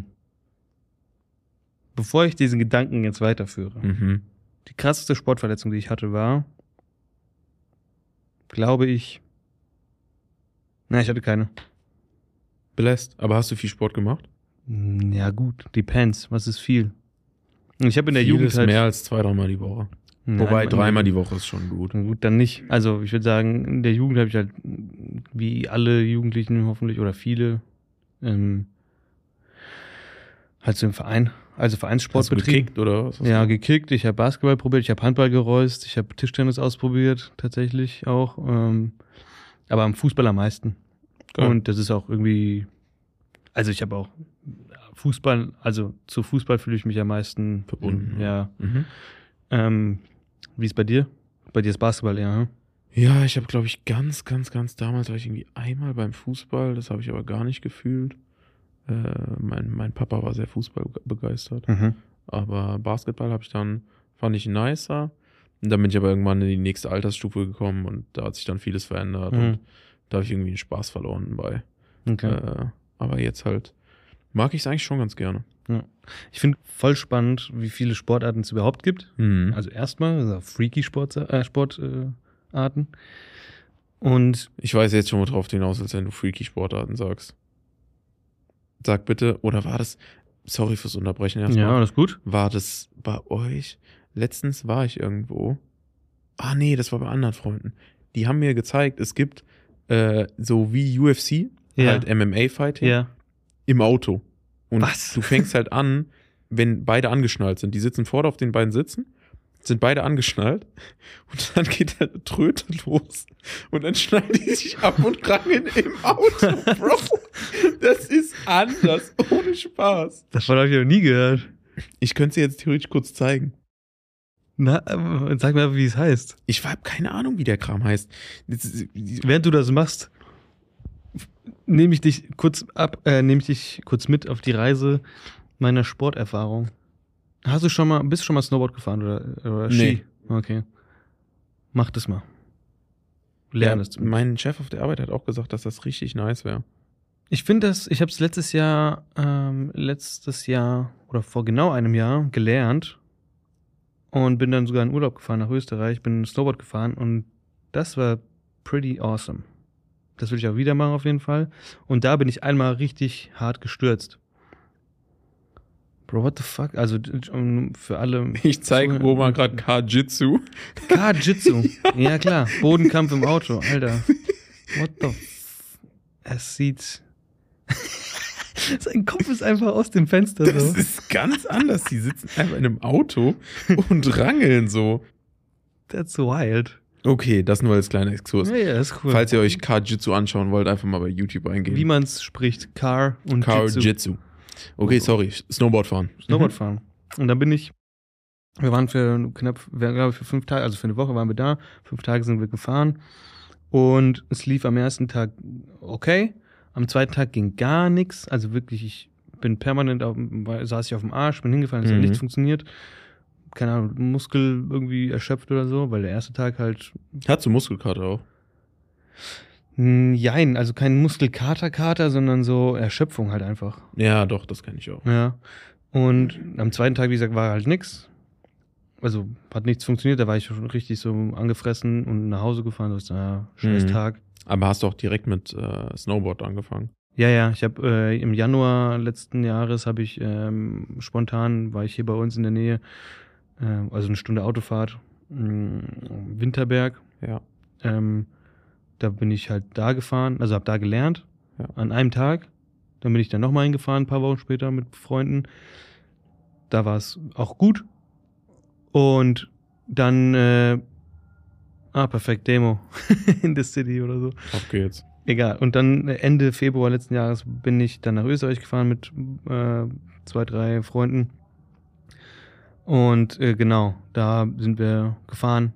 Bevor ich diesen Gedanken jetzt weiterführe. Mhm. Die krasseste Sportverletzung, die ich hatte, war, glaube ich, na, ich hatte keine. Belässt. Aber hast du viel Sport gemacht? Hm, ja gut, depends. Was ist viel? Ich habe in der Viel Jugend ist halt, mehr als zwei, dreimal die Woche. Nein, Wobei man- dreimal die Woche ist schon gut. Na gut, dann nicht. Also ich würde sagen, in der Jugend habe ich halt, wie alle Jugendlichen hoffentlich oder viele, ähm, halt so im Verein, also Vereinssport Hast du betrieben. gekickt oder was? hast Ja, du- gekickt, ich habe Basketball probiert, ich habe Handball gereust, ich habe Tischtennis ausprobiert, tatsächlich auch. Ähm, aber am Fußball am meisten. Geil. Und das ist auch irgendwie, also ich habe auch Fußball, also zu Fußball fühle ich mich am meisten Verbunden, Ja. Mhm. Ähm, wie ist bei dir? Bei dir ist Basketball eher, hm? Ja, ich habe, glaube ich, ganz, ganz, ganz damals war ich irgendwie einmal beim Fußball. Das habe ich aber gar nicht gefühlt. Äh, mein, mein Papa war sehr Fußball begeistert. Mhm. Aber Basketball habe ich dann, fand ich nicer. Und dann bin ich aber irgendwann in die nächste Altersstufe gekommen und da hat sich dann vieles verändert Mhm. und da habe ich irgendwie den Spaß verloren bei. Okay. Äh, aber jetzt halt mag ich es eigentlich schon ganz gerne. Ich finde voll spannend, wie viele Sportarten es überhaupt gibt. Mhm. Also erstmal, also freaky Sport, äh, Sportarten. Äh, Arten. Und Ich weiß jetzt schon, worauf du hinaus willst, wenn du freaky Sportarten sagst. Sag bitte, oder war das, sorry fürs Unterbrechen erstmal. ja, alles gut. War das bei euch? Letztens war ich irgendwo. Ah nee, das war bei anderen Freunden. Die haben mir gezeigt, es gibt äh, so wie U F C, Ja. halt M M A-Fighting, Ja. im Auto. Und Was? du fängst halt an, wenn beide angeschnallt sind. Die sitzen vorne auf den beiden Sitzen, sind beide angeschnallt und dann geht der Tröte los und dann schneiden die sich ab und rangen im Auto, Bro. Das ist anders, ohne Spaß. Davon habe ich noch nie gehört. Ich könnte es dir jetzt theoretisch kurz zeigen. Na, äh, sag mir, wie es heißt. Ich habe keine Ahnung, wie der Kram heißt. Das ist- Während du das machst, nehme ich dich kurz ab, äh, nehme ich dich kurz mit auf die Reise meiner Sporterfahrung. Hast du schon mal, bist du schon mal Snowboard gefahren oder, oder Ski? Nee. Okay. Mach das mal. Lern Ja, es. mein Chef auf der Arbeit hat auch gesagt, dass das richtig nice wäre. Ich finde das, ich habe es letztes Jahr, ähm, letztes Jahr oder vor genau einem Jahr gelernt und bin dann sogar in Urlaub gefahren nach Österreich, bin Snowboard gefahren und das war pretty awesome. Das will ich auch wieder machen auf jeden Fall. Und da bin ich einmal richtig hart gestürzt. Bro, what the fuck? Also um, für alle. Ich zeige Roman gerade Kajitsu. Kajitsu. Ja klar, Bodenkampf im Auto, Alter. What the f... Es sieht... Sein Kopf ist einfach aus dem Fenster Das so. ist ganz anders. Die sitzen einfach in einem Auto und rangeln so. That's wild. Okay, das nur als kleiner Exkurs. Ja, ja, ist cool. Falls ihr euch Kajitsu anschauen wollt, einfach mal bei YouTube eingeben. Wie man es spricht, Car und Jitsu. Kajitsu. Okay, sorry. Snowboard fahren. Snowboard fahren. Und dann bin ich, wir waren für knapp, wir glaube ich für fünf Tage, also für eine Woche waren wir da, fünf Tage sind wir gefahren und es lief am ersten Tag okay, am zweiten Tag ging gar nichts, also wirklich, ich bin permanent, auf, saß ich auf dem Arsch, bin hingefallen, es Mhm. hat nichts funktioniert, keine Ahnung, Muskel irgendwie erschöpft oder so, weil der erste Tag halt, Hast du Muskelkater auch? mh, jein, also kein Muskelkater-Kater, sondern so Erschöpfung halt einfach. Ja, doch, das kenne ich auch. Ja. Und am zweiten Tag, wie gesagt, war halt nix. Also hat nichts funktioniert, da war ich schon richtig so angefressen und nach Hause gefahren. Das ist ja scheiß Mhm. Tag. Aber hast du auch direkt mit äh, Snowboard angefangen? Ja, ja, ich habe äh, im Januar letzten Jahres habe ich ähm, spontan, war ich hier bei uns in der Nähe, äh, also eine Stunde Autofahrt, mh, Winterberg. Ja. Ähm, da bin ich halt da gefahren, also habe da gelernt, Ja. an einem Tag. Dann bin ich dann nochmal hingefahren, ein paar Wochen später mit Freunden. Da war es auch gut. Und dann, äh, ah, perfekt, Demo in the City oder so. Auf geht's. Egal. Und dann Ende Februar letzten Jahres bin ich dann nach Österreich gefahren mit äh, zwei, drei Freunden. Und äh, genau, da sind wir gefahren.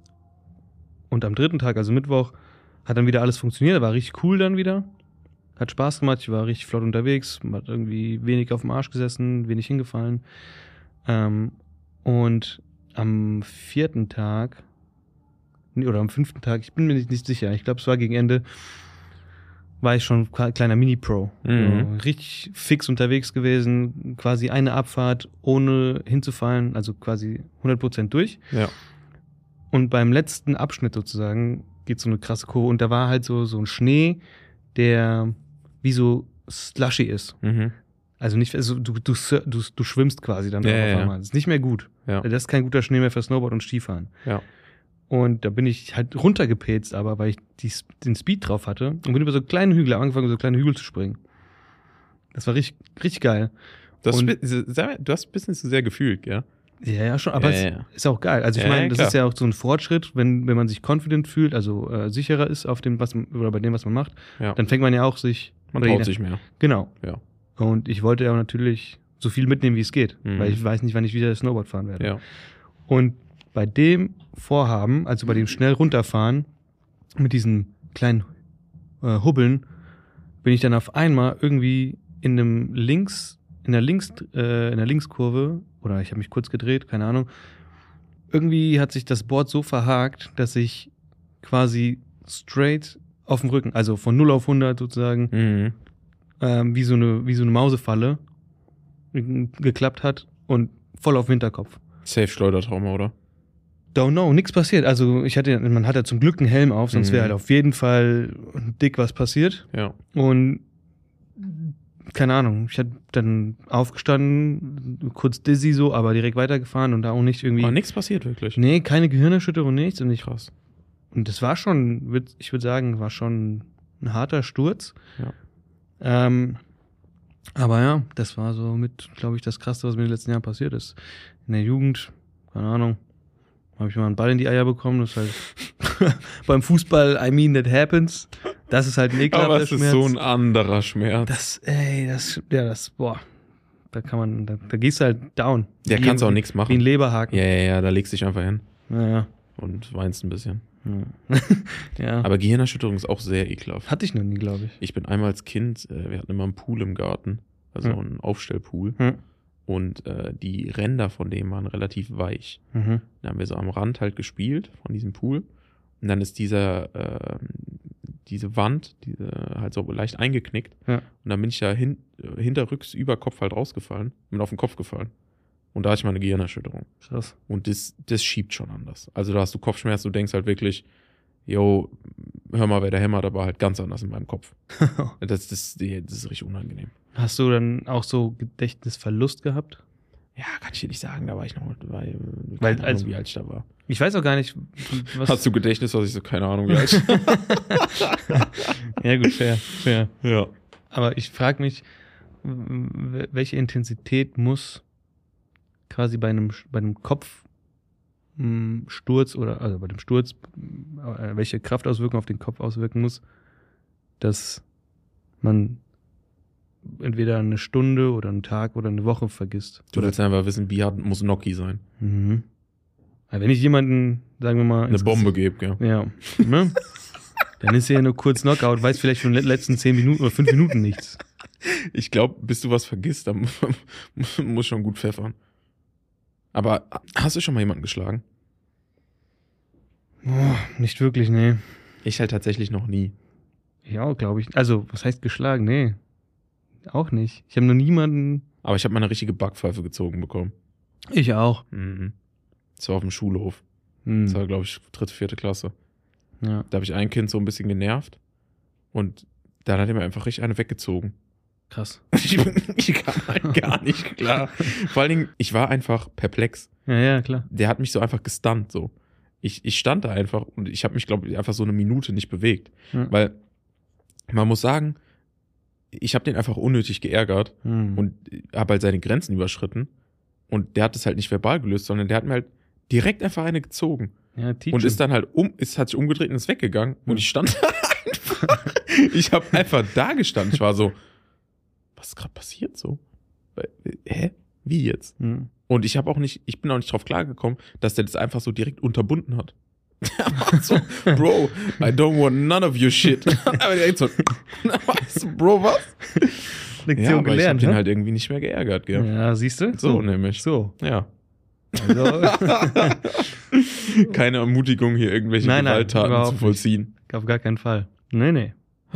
Und am dritten Tag, also Mittwoch, hat dann wieder alles funktioniert. War richtig cool dann wieder. Hat Spaß gemacht. Ich war richtig flott unterwegs. Hat irgendwie wenig auf dem Arsch gesessen, wenig hingefallen. Ähm, und am vierten Tag, nee, oder am fünften Tag, ich bin mir nicht, nicht sicher, ich glaube, es war gegen Ende, war ich schon ein kleiner Mini-Pro. Mhm. So, richtig fix unterwegs gewesen, quasi eine Abfahrt ohne hinzufallen, also quasi hundert Prozent durch. Ja. Und beim letzten Abschnitt sozusagen geht so eine krasse Kurve und da war halt so, so ein Schnee, der wie so slushy ist. Mhm. Also nicht, also du, du, du, du schwimmst quasi dann Ja, drauf ja, auf ja. einmal. Das ist nicht mehr gut. Ja. Das ist kein guter Schnee mehr für Snowboard und Skifahren. Ja. Und da bin ich halt runtergepetzt, aber weil ich die, den Speed drauf hatte und bin über so kleine Hügel, habe angefangen, über so kleine Hügel zu springen. Das war richtig, richtig geil. Das Und- spe- sag mal, du hast ein bisschen zu sehr gefühlt, ja? Ja, ja, schon, aber Ja, es ja. ist auch geil. Also ich Ja, meine, ja, das klar. ist ja auch so ein Fortschritt, wenn, wenn man sich confident fühlt, also äh, sicherer ist auf dem, was man, oder bei dem, was man macht, Ja. dann fängt man ja auch sich. Man oder traut jeder- sich mehr. Genau. Ja. Und ich wollte ja natürlich so viel mitnehmen, wie es geht, Mhm. weil ich weiß nicht, wann ich wieder Snowboard fahren werde. Ja. Und bei dem Vorhaben, also bei dem schnell runterfahren, mit diesen kleinen äh, Hubbeln, bin ich dann auf einmal irgendwie in einem Links, in der Links, äh, in der Linkskurve, oder ich habe mich kurz gedreht, keine Ahnung. Irgendwie hat sich das Board so verhakt, dass ich quasi straight auf dem Rücken, also von null auf hundert sozusagen, Mhm. ähm, wie so eine, wie so eine Mausefalle äh, geklappt hat und voll auf den Hinterkopf. Safe Schleudertrauma, oder? Don't know, nichts passiert. Also ich hatte, man hat ja zum Glück einen Helm auf, sonst Mhm. wäre halt auf jeden Fall dick was passiert. Ja. Und keine Ahnung, ich hatte dann aufgestanden, kurz dizzy so, aber direkt weitergefahren und da auch nicht irgendwie. Aber nichts passiert wirklich. Nee, keine Gehirnerschütterung, nichts. Und ich, Krass. und das war schon, würd- ich würde sagen, war schon ein harter Sturz. Ja. Ähm, aber ja, das war so mit, glaube ich, das Krasseste, was mir in den letzten Jahren passiert ist. In der Jugend, keine Ahnung, habe ich mal einen Ball in die Eier bekommen. Das heißt, beim Fußball, I mean, that happens. Das ist halt ein ekelhafter Aber es Schmerz. ist so ein anderer Schmerz. Das, ey, das, ja, das, boah, da kann man, da, da gehst du halt down. Der Wie- kannst auch wie- nichts Wie ein machen. Leberhaken. Ja, ja, ja, da legst du dich einfach hin Ja, und weinst ein bisschen. ja. ja. Aber Gehirnerschütterung ist auch sehr ekelhaft. Hatte ich noch nie, glaube ich. Ich bin einmal als Kind, äh, wir hatten immer einen Pool im Garten, also Hm. einen Aufstellpool. Hm. Und äh, die Ränder von dem waren relativ weich. Mhm. Da haben wir so am Rand halt gespielt von diesem Pool. Und dann ist dieser, äh, diese Wand, diese halt so leicht eingeknickt. Ja. Und dann bin ich da hin, äh, hinterrücks über Kopf halt rausgefallen. Bin auf den Kopf gefallen. Und da hatte ich mal eine Gehirnerschütterung. Krass. Und das, das schiebt schon anders. Also da hast du Kopfschmerz, du denkst halt wirklich, yo, hör mal, wer der hämmert, aber halt ganz anders in meinem Kopf. Das, das, das ist richtig unangenehm. Hast du dann auch so Gedächtnisverlust gehabt? Ja, kann ich dir nicht sagen, da war ich noch, weil, Weil, keine Ahnung, also- wie alt ich da war. Ich weiß auch gar nicht, was. Hast du Gedächtnis, was ich so, keine Ahnung, wie alt ich Ja, gut, fair, fair. Ja. Aber ich frage mich, w- welche Intensität muss quasi bei einem, bei einem Kopfsturz oder, also bei dem Sturz, äh, welche Kraftauswirkung auf den Kopf auswirken muss, dass man entweder eine Stunde oder einen Tag oder eine Woche vergisst. Du willst einfach wissen, wie hart muss Noki sein. Mhm. Aber wenn ich jemanden, sagen wir mal, Eine ins Bombe gebe, ja. Ja, ne? Dann ist ja nur kurz Knockout, weiß vielleicht von den letzten zehn Minuten oder fünf Minuten nichts. Ich glaube, bis du was vergisst, dann muss schon gut pfeffern. Aber hast du schon mal jemanden geschlagen? Oh, nicht wirklich, nee. Ich halt tatsächlich noch nie. Ja, glaube ich. Also, was heißt geschlagen? Nee. Auch nicht. Ich habe noch niemanden. Aber ich habe mal eine richtige Backpfeife gezogen bekommen. Ich auch. Mhm. Das war auf dem Schulhof. Hm. Das war, glaube ich, dritte, vierte Klasse. Ja. Da habe ich ein Kind so ein bisschen genervt. Und dann hat er mir einfach richtig eine weggezogen. Krass. Ich, bin, ich kam halt gar nicht klar. Vor allen Dingen, ich war einfach perplex. Ja, ja, klar. Der hat mich so einfach gestunt, so. Ich, ich stand da einfach und ich habe mich, glaube ich, einfach so eine Minute nicht bewegt. Ja. Weil man muss sagen, ich habe den einfach unnötig geärgert Hm. und habe halt seine Grenzen überschritten. Und der hat es halt nicht verbal gelöst, sondern der hat mir halt direkt einfach eine gezogen. Ja, teach Und him. ist dann halt um, ist, hat sich umgedreht und ist weggegangen. Hm. Und ich stand da einfach. Ich habe einfach da gestanden. Ich war so, was ist gerade passiert so? Hä? Wie jetzt? Hm. Und ich habe auch nicht, ich bin auch nicht drauf klargekommen, dass der das einfach so direkt unterbunden hat. Der war so, Bro, I don't want none of your shit. Aber direkt so, was, Bro, was? Lektion Ja, aber ich hab gelernt, den ne? halt irgendwie nicht mehr geärgert, gell? Ja, siehst du? So nämlich. So. Ja. Also, Keine Ermutigung, hier irgendwelche Nein, nein, Gewalttaten überhaupt zu nicht. vollziehen. auf gar keinen Fall. Nee, nee.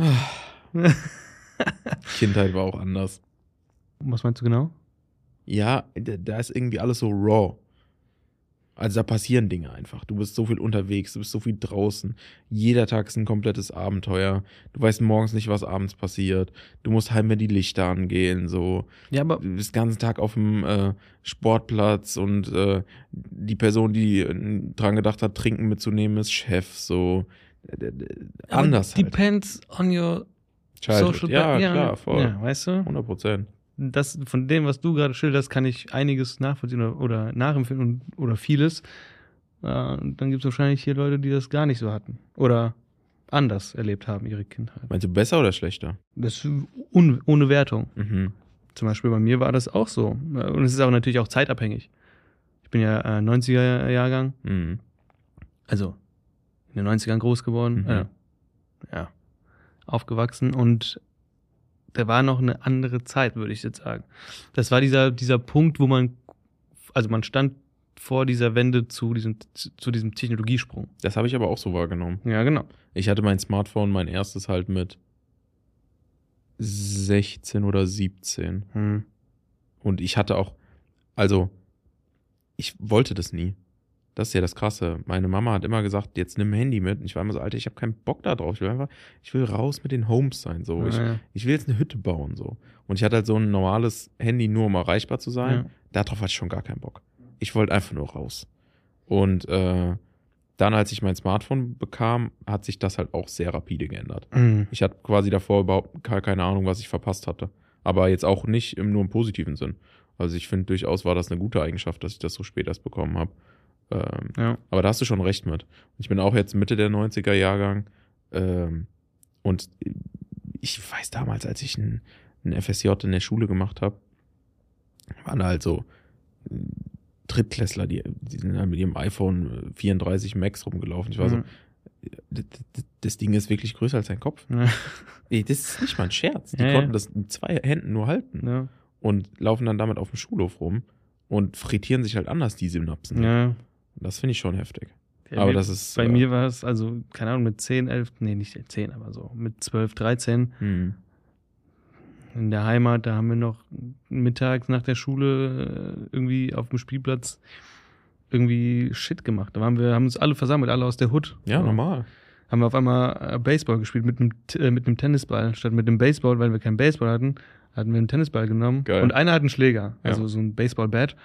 Kindheit war auch anders. Was meinst du genau? Ja, da da ist irgendwie alles so raw. Also da passieren Dinge einfach. Du bist so viel unterwegs, du bist so viel draußen. Jeder Tag ist ein komplettes Abenteuer. Du weißt morgens nicht, was abends passiert. Du musst heim, wenn die Lichter angehen. So. Ja, aber Du bist den ganzen Tag auf dem äh, Sportplatz und äh, die Person, die äh, dran gedacht hat, Trinken mitzunehmen, ist Chef. So. Äh, äh, anders aber halt. depends on your Childhood. social Ja, ja, klar, voll. Ja, weißt du? hundert Prozent. Das, von dem, was du gerade schilderst, kann ich einiges nachvollziehen oder, oder nachempfinden und, oder vieles. Äh, und dann gibt es wahrscheinlich hier Leute, die das gar nicht so hatten. Oder anders erlebt haben, ihre Kindheit. Meinst du besser oder schlechter? Das ist un, ohne Wertung. Mhm. Zum Beispiel bei mir war das auch so. Und es ist auch natürlich auch zeitabhängig. Ich bin ja äh, neunziger-Jahrgang, Mhm. also in den neunzigern groß geworden. Mhm. Äh, ja, aufgewachsen und da war noch eine andere Zeit, würde ich jetzt sagen. Das war dieser, dieser Punkt, wo man, also man stand vor dieser Wende zu diesem, zu diesem Technologiesprung. Das habe ich aber auch so wahrgenommen. Ja, genau. Ich hatte mein Smartphone, mein erstes halt mit sechzehn oder siebzehn. Hm. Und ich hatte auch, also, ich wollte das nie. Das ist ja das Krasse. Meine Mama hat immer gesagt, jetzt nimm ein Handy mit. Und ich war immer so, Alter, ich habe keinen Bock da drauf. Ich will einfach, ich will raus mit den Homes sein. So. Ja, ich, ja. ich will jetzt eine Hütte bauen. So. Und ich hatte halt so ein normales Handy, nur um erreichbar zu sein. Ja. Darauf hatte ich schon gar keinen Bock. Ich wollte einfach nur raus. Und äh, dann, als ich mein Smartphone bekam, hat sich das halt auch sehr rapide geändert. Mhm. Ich hatte quasi davor überhaupt gar keine Ahnung, was ich verpasst hatte. Aber jetzt auch nicht im, nur im positiven Sinn. Also ich finde, durchaus war das eine gute Eigenschaft, dass ich das so spät erst bekommen habe. Ähm, Ja. aber da hast du schon recht mit. Ich bin auch jetzt Mitte der neunziger Jahrgang. Ähm, und ich weiß damals, als ich ein, ein F S J in der Schule gemacht habe, waren da halt so Drittklässler, die, die sind halt mit ihrem iPhone vierunddreißig Max rumgelaufen. Ich war so, Mhm. das, das Ding ist wirklich größer als dein Kopf. Ja. Ey, das ist nicht mal ein Scherz. Die Ja, konnten ja. das mit zwei Händen nur halten Ja. und laufen dann damit auf dem Schulhof rum und frittieren sich halt anders die Synapsen. Ja. Das finde ich schon heftig. Ja, Aber mir- das ist, Bei äh, mir war es, also, keine Ahnung, mit zehn, elf, nee, nicht zehn, aber so, mit zwölf, dreizehn Hm. in der Heimat, da haben wir noch mittags nach der Schule äh, irgendwie auf dem Spielplatz irgendwie Shit gemacht. Da waren wir, haben uns alle versammelt, alle aus der Hood. Ja, So. normal. Haben wir auf einmal äh, Baseball gespielt mit einem, T- äh, mit einem Tennisball. Statt mit dem Baseball, weil wir keinen Baseball hatten, hatten wir einen Tennisball genommen. Geil. Und einer hat einen Schläger, also Ja. so ein Baseball-Bat.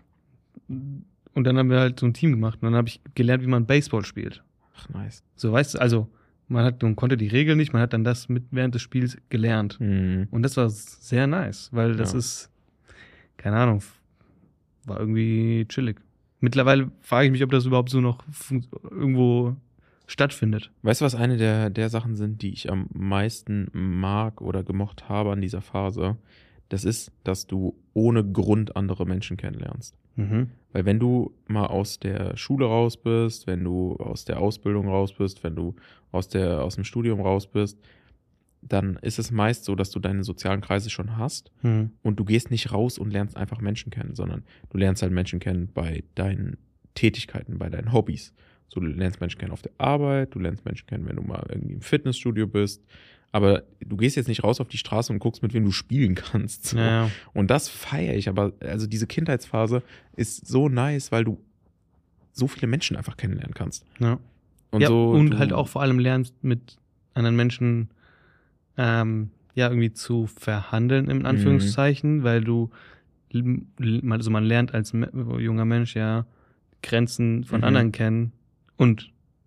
Und dann haben wir halt so ein Team gemacht. Und dann habe ich gelernt, wie man Baseball spielt. Ach, nice. So, weißt du, also man hat, man konnte die Regeln nicht, man hat dann das mit während des Spiels gelernt. Hm. Und das war sehr nice, weil das Ja. ist, keine Ahnung, war irgendwie chillig. Mittlerweile frage ich mich, ob das überhaupt so noch fun- irgendwo stattfindet. Weißt du, was eine der, der Sachen sind, die ich am meisten mag oder gemocht habe an dieser Phase? Das ist, dass du ohne Grund andere Menschen kennenlernst. Mhm. Weil wenn du mal aus der Schule raus bist, wenn du aus der Ausbildung raus bist, wenn du aus, der, aus dem Studium raus bist, dann ist es meist so, dass du deine sozialen Kreise schon hast Mhm. und du gehst nicht raus und lernst einfach Menschen kennen, sondern du lernst halt Menschen kennen bei deinen Tätigkeiten, bei deinen Hobbys. So, du lernst Menschen kennen auf der Arbeit, du lernst Menschen kennen, wenn du mal irgendwie im Fitnessstudio bist, aber du gehst jetzt nicht raus auf die Straße und guckst, mit wem du spielen kannst. So. Ja, ja. Und das feiere ich, aber also diese Kindheitsphase ist so nice, weil du so viele Menschen einfach kennenlernen kannst. Ja. Und ja, so und du, halt auch vor allem lernst, mit anderen Menschen ähm, ja irgendwie zu verhandeln, in Anführungszeichen, weil du, l- l- also man lernt als me- junger Mensch ja Grenzen von Mhm. anderen kennen und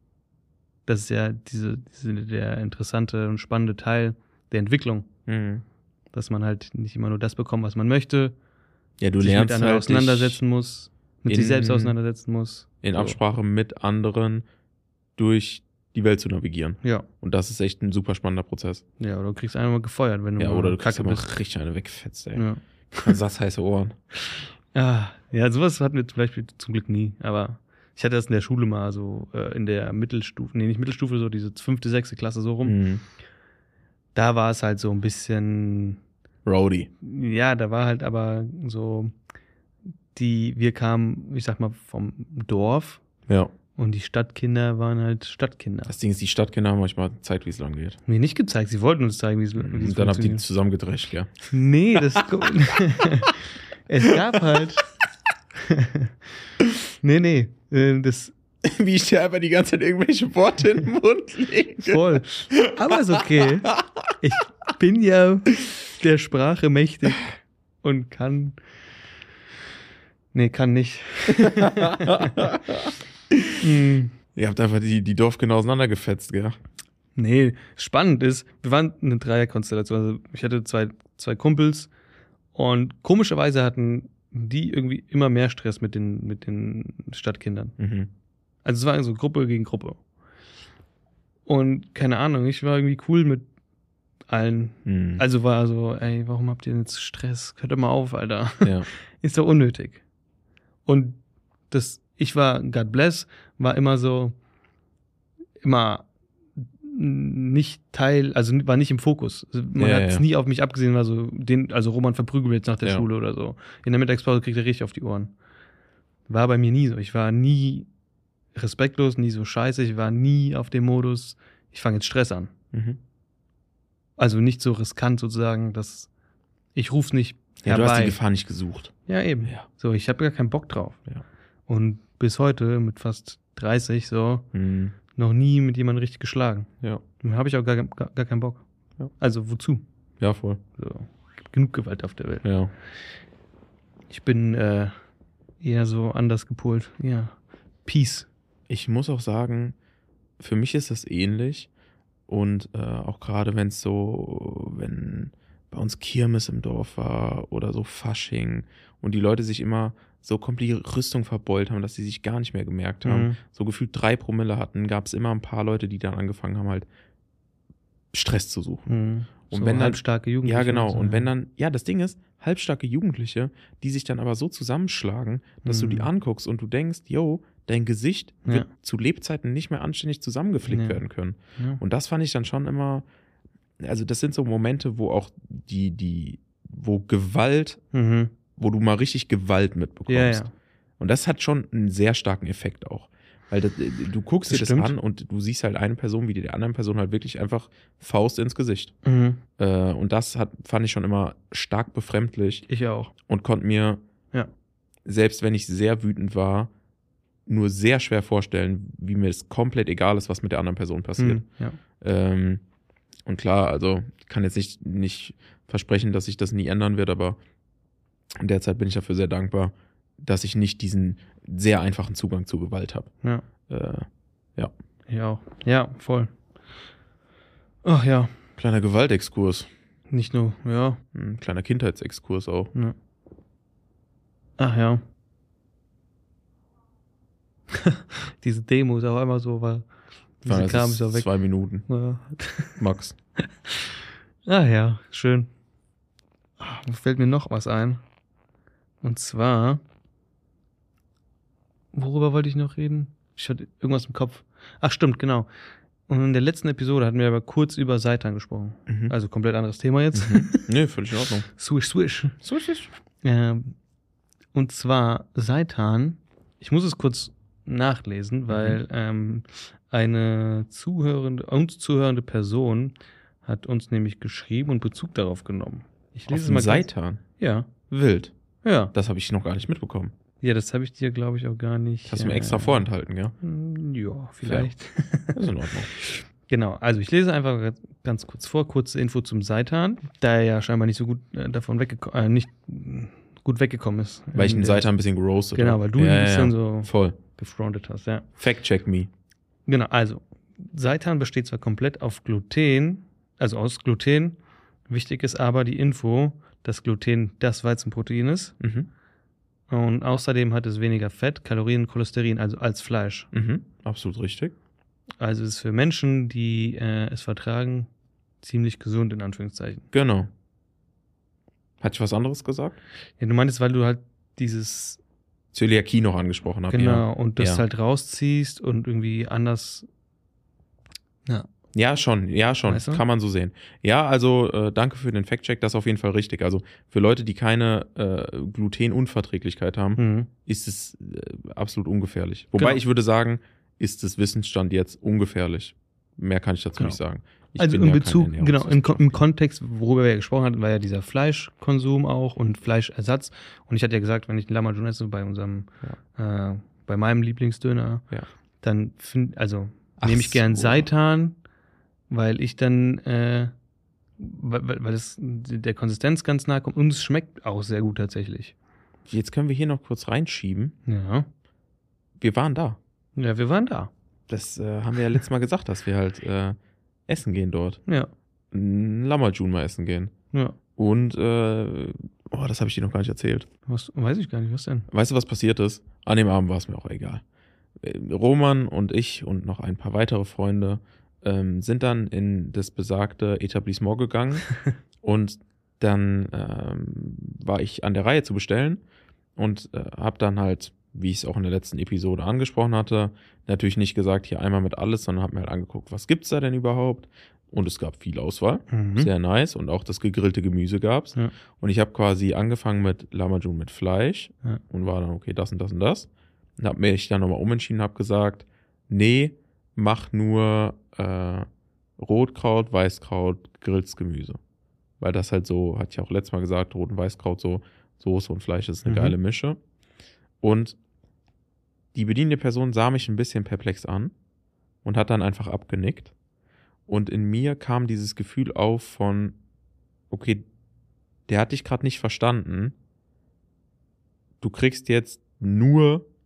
das ist ja diese, diese, der interessante und spannende Teil der Entwicklung, Mhm. dass man halt nicht immer nur das bekommt, was man möchte, Ja, du sich lernst mit anderen halt dich auseinandersetzen muss, mit sich in- selbst auseinandersetzen muss. in So. Absprache mit anderen durch die Welt zu navigieren. Ja, Und das ist echt ein super spannender Prozess. ja, oder du kriegst einmal gefeuert, wenn du Ja, mal oder du kriegst Kacke aber bist. richtig eine weggefetzt, ey. Ja. Satz heiße Ohren. Ja, ja, sowas hatten wir zum Beispiel zum Glück nie. Aber ich hatte das in der Schule mal so äh, in der Mittelstufe, nee, nicht Mittelstufe, so diese fünfte, sechste Klasse so rum. Mhm. Da war es halt so ein bisschen, Rowdy. ja, da war halt aber so, die, wir kamen, ich sag mal, vom Dorf Ja. und die Stadtkinder waren halt Stadtkinder. Das Ding ist, die Stadtkinder haben manchmal gezeigt, wie es lang geht. Mir nicht gezeigt, sie wollten uns zeigen, wie es wie es Und dann habt ihr die funktioniert. zusammengedrescht, gell? Nee, das es gab halt nee, nee, äh, das Wie ich dir einfach die ganze Zeit irgendwelche Worte in den Mund lege. voll. Aber ist okay. Ich bin ja der Sprache mächtig und kann. Nee, kann nicht. Hm. Ihr habt einfach die, die Dorfkinder auseinandergefetzt, gell? Nee, spannend ist, wir waren eine Dreierkonstellation. Also ich hatte zwei, zwei Kumpels und komischerweise hatten die irgendwie immer mehr Stress mit den, mit den Stadtkindern. Mhm. Also es war so Gruppe gegen Gruppe. Und keine Ahnung, ich war irgendwie cool mit allen. Mhm. Also war so, ey, warum habt ihr jetzt Stress? Hört doch mal auf, Alter. Ja. Ist doch unnötig. Und das, ich war, God bless, war immer so, immer nicht Teil, also war nicht im Fokus. Also man Ja, hat es ja. nie auf mich abgesehen, war so, den, also Roman verprügelt jetzt nach der Ja. Schule oder so. In der Mittagspause kriegt er richtig auf die Ohren. War bei mir nie so. Ich war nie respektlos, nie so scheiße. Ich war nie auf dem Modus, ich fange jetzt Stress an. Mhm. Also nicht so riskant sozusagen, dass ich ruf's nicht Ja, du hast die herbei. Gefahr nicht gesucht. Ja, eben. Ja. So, ich habe gar keinen Bock drauf. Ja. Und bis heute mit fast dreißig so Mhm. noch nie mit jemandem richtig geschlagen. Ja. Habe ich auch gar, gar, gar keinen Bock. Ja. Also wozu? Ja, voll. So, gibt genug Gewalt auf der Welt. Ja. Ich bin äh, eher so anders gepolt. Ja, Peace. ich muss auch sagen, für mich ist das ähnlich. Und äh, auch gerade wenn es so, wenn bei uns Kirmes im Dorf war oder so Fasching und die Leute sich immer so komplett die Rüstung verbeult haben, dass sie sich gar nicht mehr gemerkt haben, Mhm. so gefühlt drei Promille hatten, gab es immer ein paar Leute, die dann angefangen haben, halt Stress zu suchen. Mhm. Und so wenn dann, halbstarke Jugendliche. ja genau, so, und wenn ja. dann, ja, das Ding ist, halbstarke Jugendliche, die sich dann aber so zusammenschlagen, dass du die Mhm. anguckst und du denkst, yo, dein Gesicht wird Ja. zu Lebzeiten nicht mehr anständig zusammengeflickt Ja. werden können. Ja. Und das fand ich dann schon immer, also das sind so Momente, wo auch die, die, wo Gewalt, Mhm. wo du mal richtig Gewalt mitbekommst. Ja, ja. Und das hat schon einen sehr starken Effekt auch. Weil das, du guckst Das dir das stimmt. an und du siehst halt eine Person, wie die der anderen Person halt wirklich einfach Faust ins Gesicht. Mhm. Äh, und das hat, fand ich schon immer stark befremdlich Ich auch. und konnte mir, Ja. selbst wenn ich sehr wütend war, nur sehr schwer vorstellen, wie mir es komplett egal ist, was mit der anderen Person passiert. Mhm. Ja. Ähm, und klar, also ich kann jetzt nicht, nicht versprechen, dass sich das nie ändern wird, aber derzeit bin ich dafür sehr dankbar, dass ich nicht diesen sehr einfachen Zugang zu Gewalt habe. Ja. Äh, Ich auch. Ja, voll. Ach ja. kleiner Gewaltexkurs, Nicht nur, ja. ein kleiner Kindheitsexkurs auch. Ja. Ach ja. Diese Demo ist auch immer so, weil diese Das Kram ist ist auch weg. zwei Minuten, Ja. max. Ach ja, schön. Ah, da fällt mir noch was ein. Und zwar, worüber wollte ich noch reden? Ich hatte irgendwas im Kopf. Ach stimmt, genau. Und in der letzten Episode hatten wir aber kurz über Seitan gesprochen. Mhm. Also komplett anderes Thema jetzt. Mhm. Nee, völlig in Ordnung. Swish, swish. So ist es. Ähm, und zwar Seitan, ich muss es kurz nachlesen, weil Mhm. ähm, eine zuhörende, uns zuhörende Person hat uns nämlich geschrieben und Bezug darauf genommen. Ich Auf lese es den mal ganz, Seitan. Ja, Wild. ja. Das habe ich noch gar nicht mitbekommen. Ja, das habe ich dir, glaube ich, auch gar nicht. Das hast du mir äh, extra vorenthalten, ja? hm, Ja, vielleicht. Das ist in Ordnung. Genau, also ich lese einfach ganz- ganz kurz vor, kurze Info zum Seitan, da er ja scheinbar nicht so gut äh, davon weggekommen, äh, nicht äh, gut weggekommen ist. Weil ich In den der- Seitan ein bisschen geroastet Genau, habe. weil du ihn ja, ein bisschen ja, so voll. gefrontet hast, ja. Fact-check me. Genau, also Seitan besteht zwar komplett auf Gluten, also aus Gluten, wichtig ist aber die Info, dass Gluten das Weizenprotein ist Mhm. und außerdem hat es weniger Fett, Kalorien und Cholesterin, also als Fleisch. Mhm. Absolut richtig. Also es ist für Menschen, die äh, es vertragen, ziemlich gesund in Anführungszeichen. Genau. Hatte ich was anderes gesagt? Ja, du meintest, weil du halt dieses, Zöliakie noch angesprochen habe. genau, Ja. und das Ja. halt rausziehst und irgendwie anders, ja, Ja, schon, ja, schon. Weißt du? Kann man so sehen. Ja, also äh, danke für den Fact-Check, das ist auf jeden Fall richtig. Also für Leute, die keine äh, Glutenunverträglichkeit haben, mhm. ist es äh, absolut ungefährlich. Wobei Genau. ich würde sagen, ist das Wissensstand jetzt ungefährlich. Mehr kann ich dazu Genau. nicht sagen. Ich Also bin in ja kein Bezug, genau, im, Ko- im Ernährungswissenschaftler. Kontext, worüber wir ja gesprochen hatten, war ja dieser Fleischkonsum auch und Fleischersatz. Und ich hatte ja gesagt, wenn ich einen Lamajun esse bei unserem, äh, bei meinem Lieblingsdöner, Ja. dann find, also Ach nehme ich gern so. Seitan, weil ich dann, äh, weil, weil weil es der Konsistenz ganz nahe kommt und es schmeckt auch sehr gut tatsächlich. Jetzt können wir hier noch kurz reinschieben. Ja, Wir waren da. ja, wir waren da. Das äh, haben wir ja letztes Mal gesagt, dass wir halt äh, essen gehen dort. Ja, Ein Lamajun mal essen gehen. ja. Und, äh, oh, das habe ich dir noch gar nicht erzählt. Was, weiß ich gar nicht, was denn? Weißt du, was passiert ist? An dem Abend war es mir auch egal. Äh, Roman und ich und noch ein paar weitere Freunde ähm, sind dann in das besagte Etablissement gegangen und dann ähm, war ich an der Reihe zu bestellen und äh, habe dann halt, wie ich es auch in der letzten Episode angesprochen hatte, natürlich nicht gesagt, hier einmal mit alles, sondern habe mir halt angeguckt, was gibt's da denn überhaupt? Und es gab viel Auswahl, Mhm. sehr nice, und auch das gegrillte Gemüse gab's. Ja. Und ich habe quasi angefangen mit Lamajun mit Fleisch Ja. und war dann, okay, das und das und das. Und habe mich dann nochmal umentschieden, habe gesagt, nee, mach nur äh, Rotkraut, Weißkraut, gegrilltes Gemüse. Weil das halt so, hatte ich auch letztes Mal gesagt, Rot- und Weißkraut, so Soße und Fleisch ist eine Mhm. geile Mische. Und die bedienende Person sah mich ein bisschen perplex an und hat dann einfach abgenickt. Und in mir kam dieses Gefühl auf von, okay, der hat dich gerade nicht verstanden. Du kriegst jetzt nur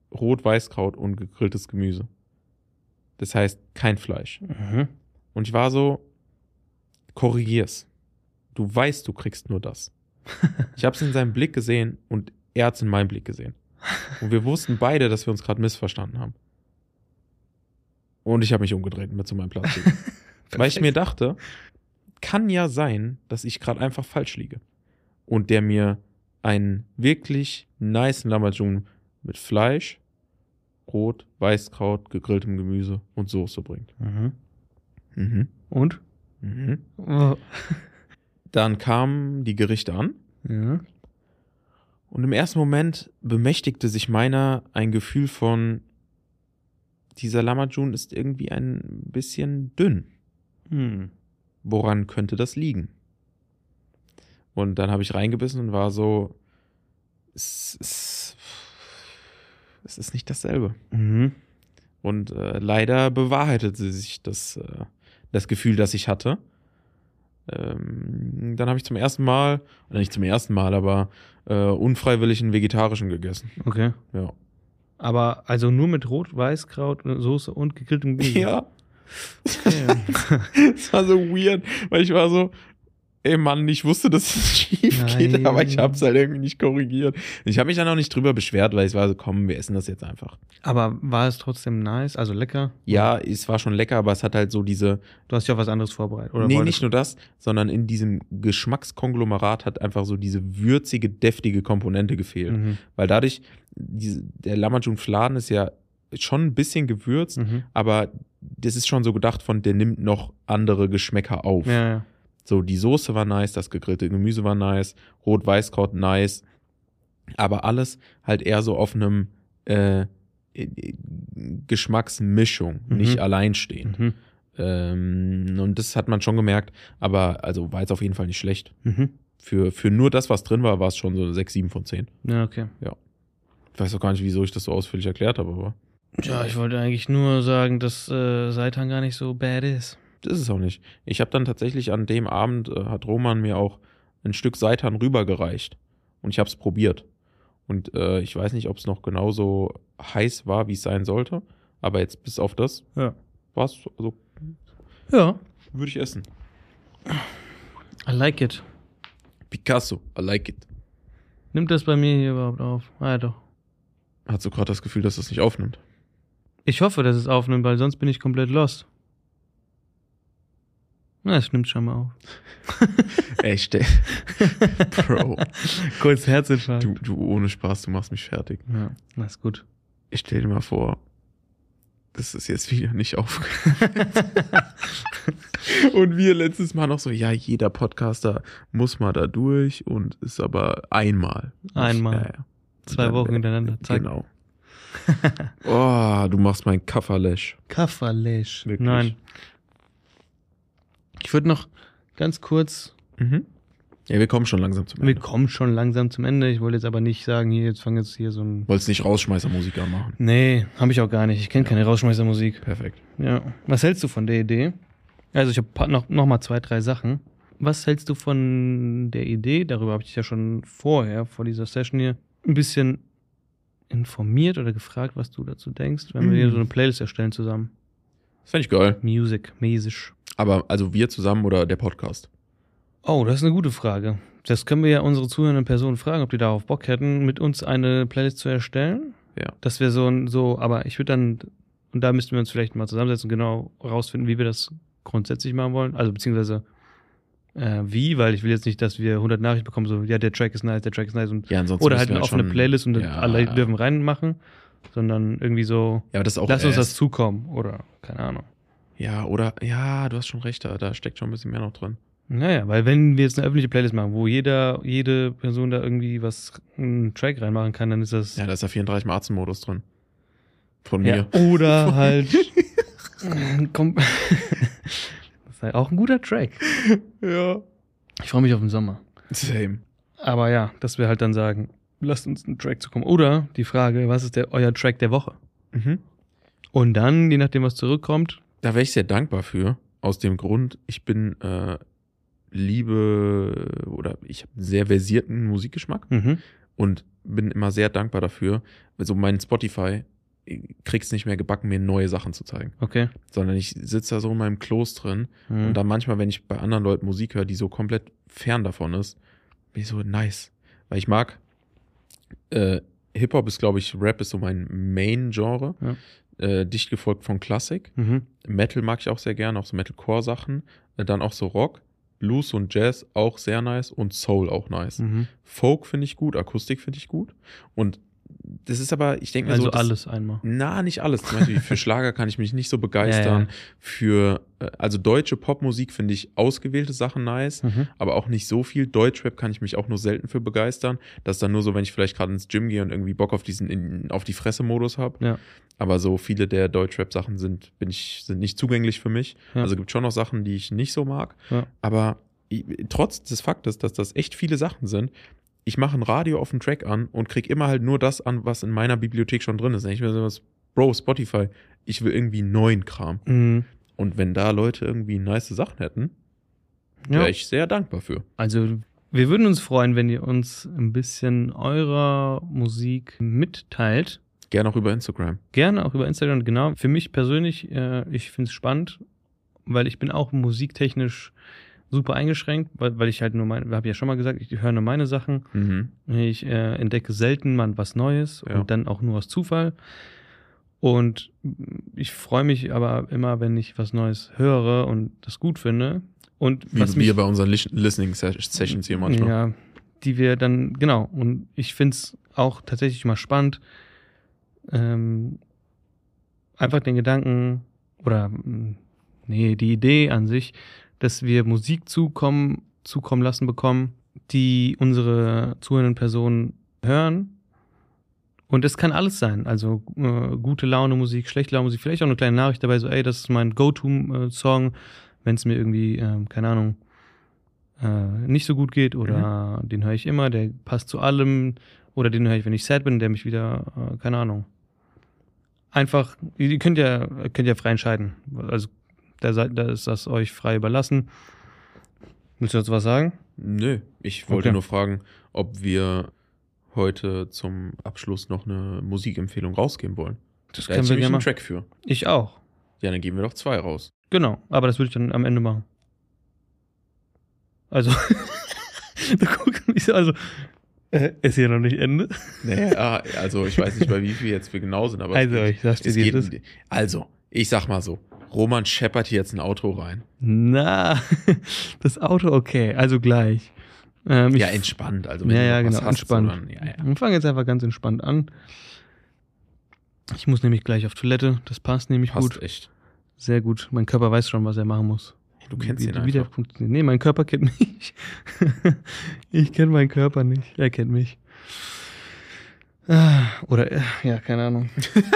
Rot-Weißkraut und gegrilltes Gemüse. Das heißt, kein Fleisch. Mhm. Und ich war so, korrigier's. Du weißt, du kriegst nur das. Ich habe es in seinem Blick gesehen und er hat es in meinem Blick gesehen. Und wir wussten beide, dass wir uns gerade missverstanden haben. Und ich habe mich umgedreht mit zu meinem Platz. Weil ich mir dachte, kann ja sein, dass ich gerade einfach falsch liege. Und der mir einen wirklich nice Lamajun mit Fleisch, Rot, Weißkraut, gegrilltem Gemüse und Soße bringt. Mhm. Mhm. Und? Mhm. Oh. Dann kamen die Gerichte an. Ja. Und im ersten Moment bemächtigte sich meiner ein Gefühl von, dieser Lamajun ist irgendwie ein bisschen dünn. Hm. Woran könnte das liegen? Und dann habe ich reingebissen und war so, es ist, es ist nicht dasselbe. Mhm. Und äh, leider bewahrheitete sich das, äh, das Gefühl, das ich hatte. Ähm, dann habe ich zum ersten Mal, oder nicht zum ersten Mal, aber äh, unfreiwillig einen vegetarischen gegessen. Okay. Ja. Aber also nur mit Rot, Weißkraut, Soße und gegrilltem Gemüse? Ja. Okay. Es war so weird, weil ich war so, ey Mann, ich wusste, dass es schief geht, Nein. aber ich hab's halt irgendwie nicht korrigiert. Ich habe mich dann auch nicht drüber beschwert, weil ich war so, komm, wir essen das jetzt einfach. Aber war es trotzdem nice, also lecker? Ja, es war schon lecker, aber es hat halt so diese, Du hast ja auch was anderes vorbereitet, oder? nee, wolltest nicht nur das, sondern in diesem Geschmackskonglomerat hat einfach so diese würzige, deftige Komponente gefehlt. Mhm. Weil dadurch, diese, der Lamajun Fladen ist ja schon ein bisschen gewürzt, Mhm. aber das ist schon so gedacht von, der nimmt noch andere Geschmäcker auf. Ja, ja. So, die Soße war nice, das gegrillte Gemüse war nice, Rot-Weißkraut nice, aber alles halt eher so auf einem äh, Geschmacksmischung, Mhm. nicht alleinstehend. Mhm. Ähm, und das hat man schon gemerkt, aber also war jetzt auf jeden Fall nicht schlecht. Mhm. Für, für nur das, was drin war, war es schon so sechs, sieben von zehn. Ja, okay. Ich weiß auch gar nicht, wieso ich das so ausführlich erklärt habe, aber Ja, ich wollte eigentlich nur sagen, dass äh, Seitan gar nicht so bad ist. das ist es auch nicht. Ich habe dann tatsächlich an dem Abend, äh, hat Roman mir auch ein Stück Seitan rübergereicht und ich habe es probiert. Und äh, ich weiß nicht, ob es noch genauso heiß war, wie es sein sollte, aber jetzt bis auf das Ja. war es, also Ja. würde ich essen. I like it. Picasso, I like it. Nimmt das bei mir hier überhaupt auf? Ah, ja, doch. Hast du gerade das Gefühl, dass es nicht aufnimmt? Ich hoffe, dass es aufnimmt, weil sonst bin ich komplett lost. Na, es nimmt schon mal auf. Ey, stell. Bro. Kurz Herzinfarkt. Du, du ohne Spaß, du machst mich fertig. Ja, das ist gut. Ich stell dir mal vor, das ist jetzt wieder nicht aufgehört. Und wir letztes Mal noch so, ja, jeder Podcaster muss mal da durch und ist aber einmal. Einmal. Ja, ja. Zwei Dann, Wochen äh, hintereinander. Zack. Genau. Oh, du machst mein Kafferlesch. Kafferlesch. Wirklich. Nein. Ich würde noch ganz kurz, Mhm. Ja, wir kommen schon langsam zum wir Ende. kommen schon langsam zum Ende. Ich wollte jetzt aber nicht sagen, hier, jetzt fangen jetzt hier so ein... Wolltest nicht Rausschmeißermusik anmachen. Nee, habe ich auch gar nicht. Ich kenne Ja. keine Rausschmeißermusik. Perfekt. Ja. Was hältst du von der Idee? Also ich habe noch, noch mal zwei, drei Sachen. Was hältst du von der Idee? Darüber habe ich dich ja schon vorher, vor dieser Session hier, ein bisschen informiert oder gefragt, was du dazu denkst, wenn wir Mhm. hier so eine Playlist erstellen zusammen. Das fände ich geil. Music, mäßig. Aber also wir zusammen oder der Podcast? Oh, das ist eine gute Frage. Das können wir ja unsere zuhörenden Personen fragen, ob die darauf Bock hätten, mit uns eine Playlist zu erstellen. Ja. Das wäre so, ein- so, aber ich würde dann, und da müssten wir uns vielleicht mal zusammensetzen und genau rausfinden, wie wir das grundsätzlich machen wollen. Also beziehungsweise äh, wie, weil ich will jetzt nicht, dass wir hundert Nachrichten bekommen, so, ja, der Track ist nice, der Track ist nice und Ja, ansonsten oder müssen halt wir eine offene schon- Playlist und dann Ja. alle dürfen reinmachen, sondern irgendwie so, Ja, aber das ist auch lass uns das erst- zukommen oder keine Ahnung. Ja, oder, ja, du hast schon recht, da, da steckt schon ein bisschen mehr noch drin. Naja, weil wenn wir jetzt eine öffentliche Playlist machen, wo jeder, jede Person da irgendwie was, einen Track reinmachen kann, dann ist das. Ja, da ist ja vierunddreißig Mal Arzt-Modus drin. Von Ja, mir. oder halt. Komm. Das ist halt auch ein guter Track. Ja. Ich freue mich auf den Sommer. Same. Aber ja, dass wir halt dann sagen, lasst uns einen Track zukommen. Oder die Frage, was ist der, euer Track der Woche? Mhm. Und dann, je nachdem, was zurückkommt, Da wäre ich sehr dankbar für. Aus dem Grund, ich bin äh, liebe oder ich habe einen sehr versierten Musikgeschmack mhm. und bin immer sehr dankbar dafür. Also mein Spotify kriegst nicht mehr gebacken, mir neue Sachen zu zeigen. Okay. Sondern ich sitze da so in meinem Kloß drin Mhm. und dann manchmal, wenn ich bei anderen Leuten Musik höre, die so komplett fern davon ist, bin ich so nice. Weil ich mag, äh, Hip-Hop ist, glaube ich, Rap ist so mein Main-Genre. Ja. Äh, dicht gefolgt von Klassik. Mhm. Metal mag ich auch sehr gerne, auch so Metalcore-Sachen. Äh, dann auch so Rock. Blues und Jazz auch sehr nice und Soul auch nice. Mhm. Folk finde ich gut, Akustik finde ich gut. Und das ist aber, ich denke mir Also so, das, alles einmal. na, nicht alles. Zum Beispiel für Schlager kann ich mich nicht so begeistern. Ja, ja. Für, äh, also deutsche Popmusik finde ich ausgewählte Sachen nice, Mhm. aber auch nicht so viel. Deutschrap kann ich mich auch nur selten für begeistern. Das ist dann nur so, wenn ich vielleicht gerade ins Gym gehe und irgendwie Bock auf diesen, in, auf die Fresse-Modus habe. Ja. Aber so viele der Deutschrap-Sachen sind, bin ich, sind nicht zugänglich für mich. Ja. Also gibt schon noch Sachen, die ich nicht so mag. Ja. Aber ich, trotz des Faktes, dass das echt viele Sachen sind, ich mache ein Radio auf den Track an und krieg immer halt nur das an, was in meiner Bibliothek schon drin ist. Ich will so, Bro, Spotify, ich will irgendwie neuen Kram. Mhm. Und wenn da Leute irgendwie nice Sachen hätten, wäre Ja. ich sehr dankbar für. Also wir würden uns freuen, wenn ihr uns ein bisschen eurer Musik mitteilt. Gerne auch über Instagram. Gerne auch über Instagram, genau. Für mich persönlich, äh, ich finde es spannend, weil ich bin auch musiktechnisch super eingeschränkt, weil, weil ich halt nur meine, habe ja schon mal gesagt, ich höre nur meine Sachen. Mhm. Ich äh, entdecke selten mal was Neues Ja. und dann auch nur aus Zufall. Und ich freue mich aber immer, wenn ich was Neues höre und das gut finde. Und Wie was wir mich, bei unseren Lis- Listening Sessions hier manchmal. ja, die wir dann, genau. Und ich finde es auch tatsächlich mal spannend, ähm, einfach den Gedanken oder, mh, nee, die Idee an sich, dass wir Musik zukommen, zukommen lassen bekommen, die unsere zuhörenden Personen hören. Und es kann alles sein. Also äh, gute Laune Musik, schlechte Laune Musik, vielleicht auch eine kleine Nachricht dabei, so, ey, das ist mein Go-To-Song, wenn es mir irgendwie, ähm, keine Ahnung, äh, nicht so gut geht oder den höre ich immer, der passt zu allem oder den höre ich, wenn ich sad bin, der mich wieder, äh, keine Ahnung. Einfach, ihr könnt ja, könnt ja frei entscheiden. Also da, seid, da ist das euch frei überlassen. Willst du dazu was sagen? Nö, ich wollte Okay. nur fragen, ob wir heute zum Abschluss noch eine Musikempfehlung rausgeben wollen. Das Da können hätte ich wir nämlich gerne einen machen. Track für. Ich auch. Ja, dann geben wir doch zwei raus. Genau, aber das würde ich dann am Ende machen. Also, du guckst mich so, also, äh, ist hier noch nicht Ende? Naja, also ich weiß nicht, bei wie viel jetzt wir genau sind, aber es Also, geht- ich sag's dir, es wie geht, es ist. also, ich sag mal so, Roman scheppert hier jetzt ein Auto rein. Na, das Auto okay, also gleich. Ähm, Ja, ich, entspannt. Also ja, du ja, noch was genau, hast, entspannt. so dann- ja, ja. Wir fangen jetzt einfach ganz entspannt an. Ich muss nämlich gleich auf Toilette, das passt nämlich Passt gut. echt. Sehr gut, mein Körper weiß schon, was er machen muss. Du kennst wie, ihn wie der einfach. funktioniert. Nee, mein Körper kennt mich. Ich kenne meinen Körper nicht. Er kennt mich. Ah, Oder, äh, ja, keine Ahnung.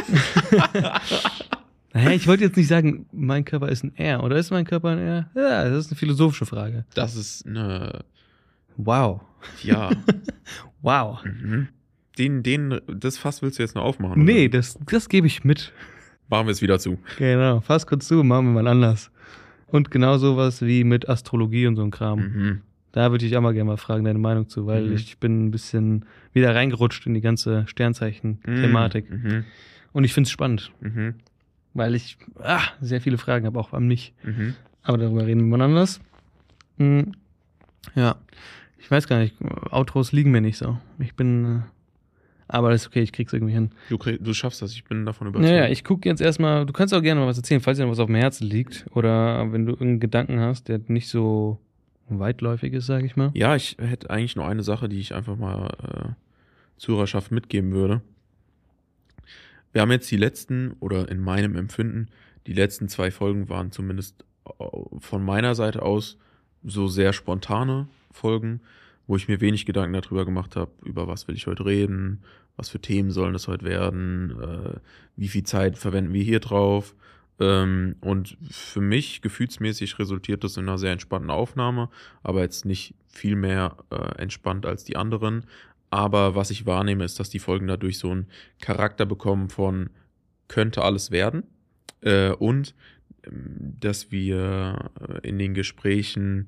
Naja, ich wollte jetzt nicht sagen, mein Körper ist ein Er. Oder ist mein Körper ein Er? Ja, das ist eine philosophische Frage. Das ist eine, Wow. ja. Wow. mhm. Den, den, das Fass willst du jetzt noch aufmachen? Nee, oder? das, das gebe ich mit. Machen wir es wieder zu. Genau. Fass kurz zu, machen wir mal anders. Und genau sowas wie mit Astrologie und so ein Kram. Mhm. Da würde ich auch mal gerne mal fragen, deine Meinung zu, weil Mhm. ich bin ein bisschen wieder reingerutscht in die ganze Sternzeichen-Thematik. Mhm. Und ich finde es spannend, Mhm. weil ich ah, sehr viele Fragen habe, auch an mich. Mhm. Aber darüber reden wir mal anders. Hm. Ja, ich weiß gar nicht, Outros liegen mir nicht so. Ich bin, äh, aber das ist okay, ich krieg's irgendwie hin. Du, krieg, du schaffst das, ich bin davon überzeugt. Naja, ich gucke jetzt erstmal, du kannst auch gerne mal was erzählen, falls dir noch was auf dem Herzen liegt oder wenn du irgendeinen Gedanken hast, der nicht so weitläufig ist, sage ich mal. Ja, ich hätte eigentlich nur eine Sache, die ich einfach mal äh, Zuhörerschaft mitgeben würde. Wir haben jetzt die letzten, oder in meinem Empfinden, die letzten zwei Folgen waren zumindest von meiner Seite aus so sehr spontane Folgen, wo ich mir wenig Gedanken darüber gemacht habe, über was will ich heute reden, was für Themen sollen das heute werden, äh, wie viel Zeit verwenden wir hier drauf. Ähm, und für mich gefühlsmäßig resultiert das in einer sehr entspannten Aufnahme, aber jetzt nicht viel mehr äh, entspannt als die anderen. Aber was ich wahrnehme, ist, dass die Folgen dadurch so einen Charakter bekommen von könnte alles werden äh, und ähm, dass wir äh, in den Gesprächen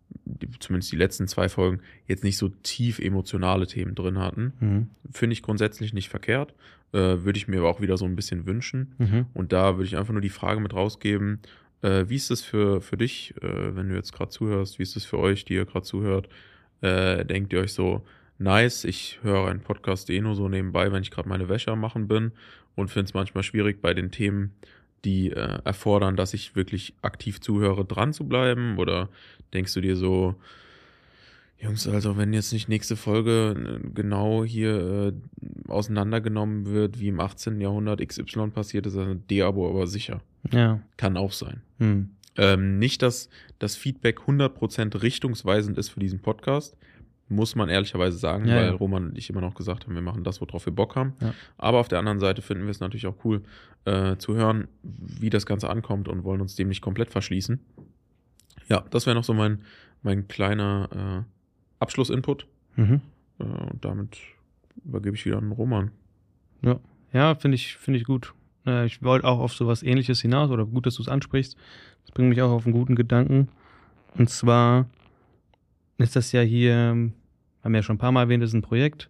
die, zumindest die letzten zwei Folgen, jetzt nicht so tief emotionale Themen drin hatten. Mhm. Finde ich grundsätzlich nicht verkehrt. Äh, würde ich mir aber auch wieder so ein bisschen wünschen. Mhm. Und da würde ich einfach nur die Frage mit rausgeben, äh, wie ist es für, für dich, äh, wenn du jetzt gerade zuhörst, wie ist es für euch, die ihr gerade zuhört? Äh, denkt ihr euch so, nice, ich höre einen Podcast eh nur so nebenbei, wenn ich gerade meine Wäsche am machen bin und finde es manchmal schwierig bei den Themen, die äh, erfordern, dass ich wirklich aktiv zuhöre, dran zu bleiben? Oder denkst du dir so, Jungs, also wenn jetzt nicht nächste Folge genau hier äh, auseinandergenommen wird, wie im achtzehnten Jahrhundert X Y passiert ist, also De-Abo aber sicher. Ja. Kann auch sein. Mhm. Ähm, nicht, dass das Feedback hundert Prozent richtungsweisend ist für diesen Podcast, muss man ehrlicherweise sagen, Ja, weil ja. Roman und ich immer noch gesagt haben, wir machen das, worauf wir Bock haben. Ja. Aber auf der anderen Seite finden wir es natürlich auch cool, äh, zu hören, wie das Ganze ankommt und wollen uns dem nicht komplett verschließen. Ja, das wäre noch so mein, mein kleiner äh, Abschlussinput. Mhm. Äh, und damit übergebe ich wieder an Roman. Ja, ja, finde ich, finde ich gut. Äh, ich wollte auch auf sowas Ähnliches hinaus, oder gut, dass du es ansprichst. Das bringt mich auch auf einen guten Gedanken. Und zwar ist das ja hier, haben wir ja schon ein paar Mal erwähnt, das ist ein Projekt.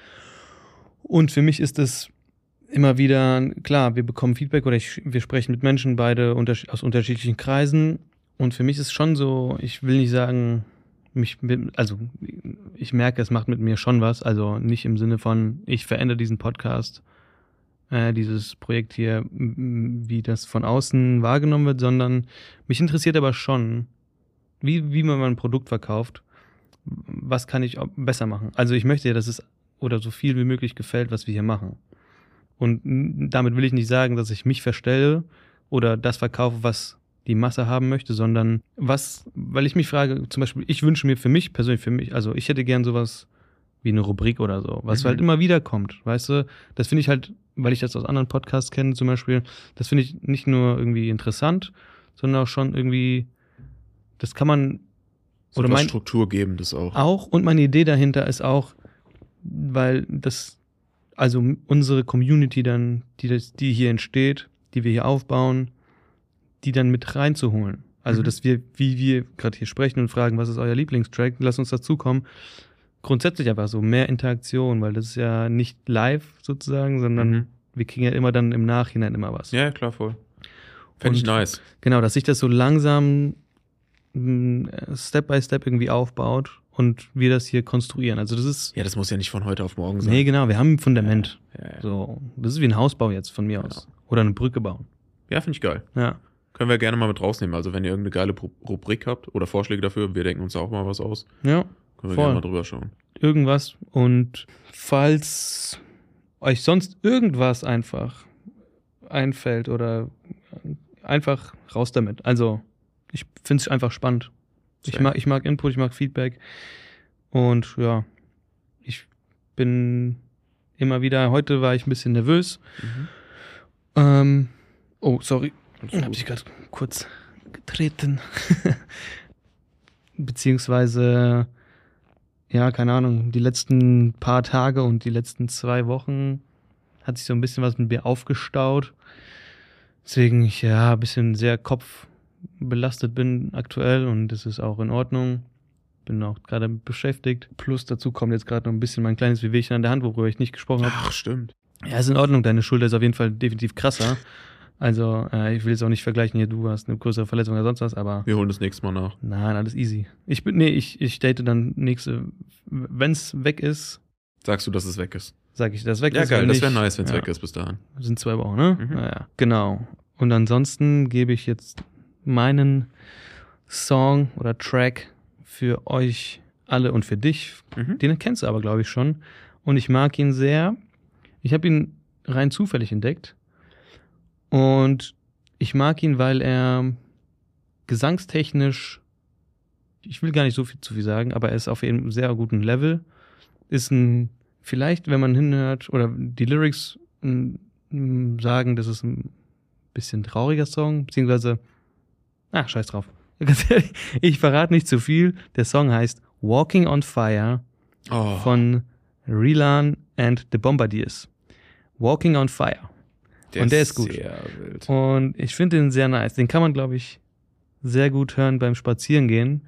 Und für mich ist es immer wieder, klar, wir bekommen Feedback oder ich, wir sprechen mit Menschen, beide unter, aus unterschiedlichen Kreisen. Und für mich ist schon so, ich will nicht sagen, mich, also ich merke, es macht mit mir schon was. Also nicht im Sinne von, ich verändere diesen Podcast, äh, dieses Projekt hier, wie das von außen wahrgenommen wird, sondern mich interessiert aber schon, wie, wie man ein Produkt verkauft. Was kann ich besser machen? Also ich möchte ja, dass es oder so viel wie möglich gefällt, was wir hier machen. Und damit will ich nicht sagen, dass ich mich verstelle oder das verkaufe, was die Masse haben möchte, sondern was, weil ich mich frage, zum Beispiel, ich wünsche mir für mich persönlich, für mich, also ich hätte gern sowas wie eine Rubrik oder so, was Mhm. halt immer wieder kommt, weißt du? Das finde ich halt, weil ich das aus anderen Podcasts kenne zum Beispiel, das finde ich nicht nur irgendwie interessant, sondern auch schon irgendwie, das kann man So oder was mein, Strukturgebendes auch. auch, und meine Idee dahinter ist auch, weil das, also unsere Community dann, die, das, die hier entsteht, die wir hier aufbauen, die dann mit reinzuholen. Also, Mhm. dass wir, wie wir gerade hier sprechen und fragen, was ist euer Lieblingstrack, lasst uns dazukommen. Grundsätzlich einfach so mehr Interaktion, weil das ist ja nicht live sozusagen, sondern Mhm. wir kriegen ja immer dann im Nachhinein immer was. Ja, klar, voll. Fände ich Und- nice. Genau, dass sich das so langsam mh, Step by Step irgendwie aufbaut und wir das hier konstruieren. Also das ist, Ja, das muss ja nicht von heute auf morgen sein. nee, genau, wir haben ein Fundament. Ja, ja. So, das ist wie ein Hausbau jetzt von mir Ja. aus. Oder eine Brücke bauen. Ja, finde ich geil. Ja. Können wir gerne mal mit rausnehmen. Also wenn ihr irgendeine geile Pro- Rubrik habt oder Vorschläge dafür, wir denken uns da auch mal was aus, Ja, können wir Voll. gerne mal drüber schauen. irgendwas. Und falls euch sonst irgendwas einfach einfällt oder einfach raus damit. Also, ich finde es einfach spannend. Ich Same. mag, ich mag Input, ich mag Feedback. Und ja, ich bin immer wieder, heute war ich ein bisschen nervös. Mhm. Ähm, oh, sorry. Alles Habe gut. ich gerade kurz getreten. Beziehungsweise, ja, keine Ahnung, die letzten paar Tage und die letzten zwei Wochen hat sich so ein bisschen was mit mir aufgestaut. Deswegen ich ja ein bisschen sehr kopfbelastet bin aktuell und das ist auch in Ordnung. Bin auch gerade beschäftigt. Plus dazu kommt jetzt gerade noch ein bisschen mein kleines Wehwehchen an der Hand, worüber ich nicht gesprochen habe. Ach, stimmt. Ja, ist in Ordnung. Deine Schulter ist auf jeden Fall definitiv krasser. Also, äh, ich will jetzt auch nicht vergleichen, hier, du hast eine größere Verletzung oder sonst was, aber Wir holen das nächste Mal nach. nein, alles easy. Ich bin, nee, ich, ich date dann nächste, wenn's weg ist, Sagst du, dass es weg ist? sag ich, dass weg Ja, ist. geil. wenn Das nicht, wäre nice, wenn es ja, weg ist bis dahin. Sind zwei Wochen, ne? Mhm. Naja, genau. Und ansonsten gebe ich jetzt meinen Song oder Track für euch alle und für dich. Mhm. Den kennst du aber, glaube ich, schon. Und ich mag ihn sehr. Ich habe ihn rein zufällig entdeckt. Und ich mag ihn, weil er gesangstechnisch, ich will gar nicht so viel zu viel sagen, aber er ist auf einem sehr guten Level. Ist ein, vielleicht, wenn man hinhört, oder die Lyrics m, m, sagen, das ist ein bisschen trauriger Song, beziehungsweise, ach, scheiß drauf. Ganz ehrlich, ich verrate nicht zu viel. Der Song heißt Walking on Fire Oh, von Rilan and the Bombardiers. Walking on Fire. und der ist gut. Sehr wild. Und ich finde den sehr nice. Den kann man, glaube ich, sehr gut hören beim Spazierengehen. Ja.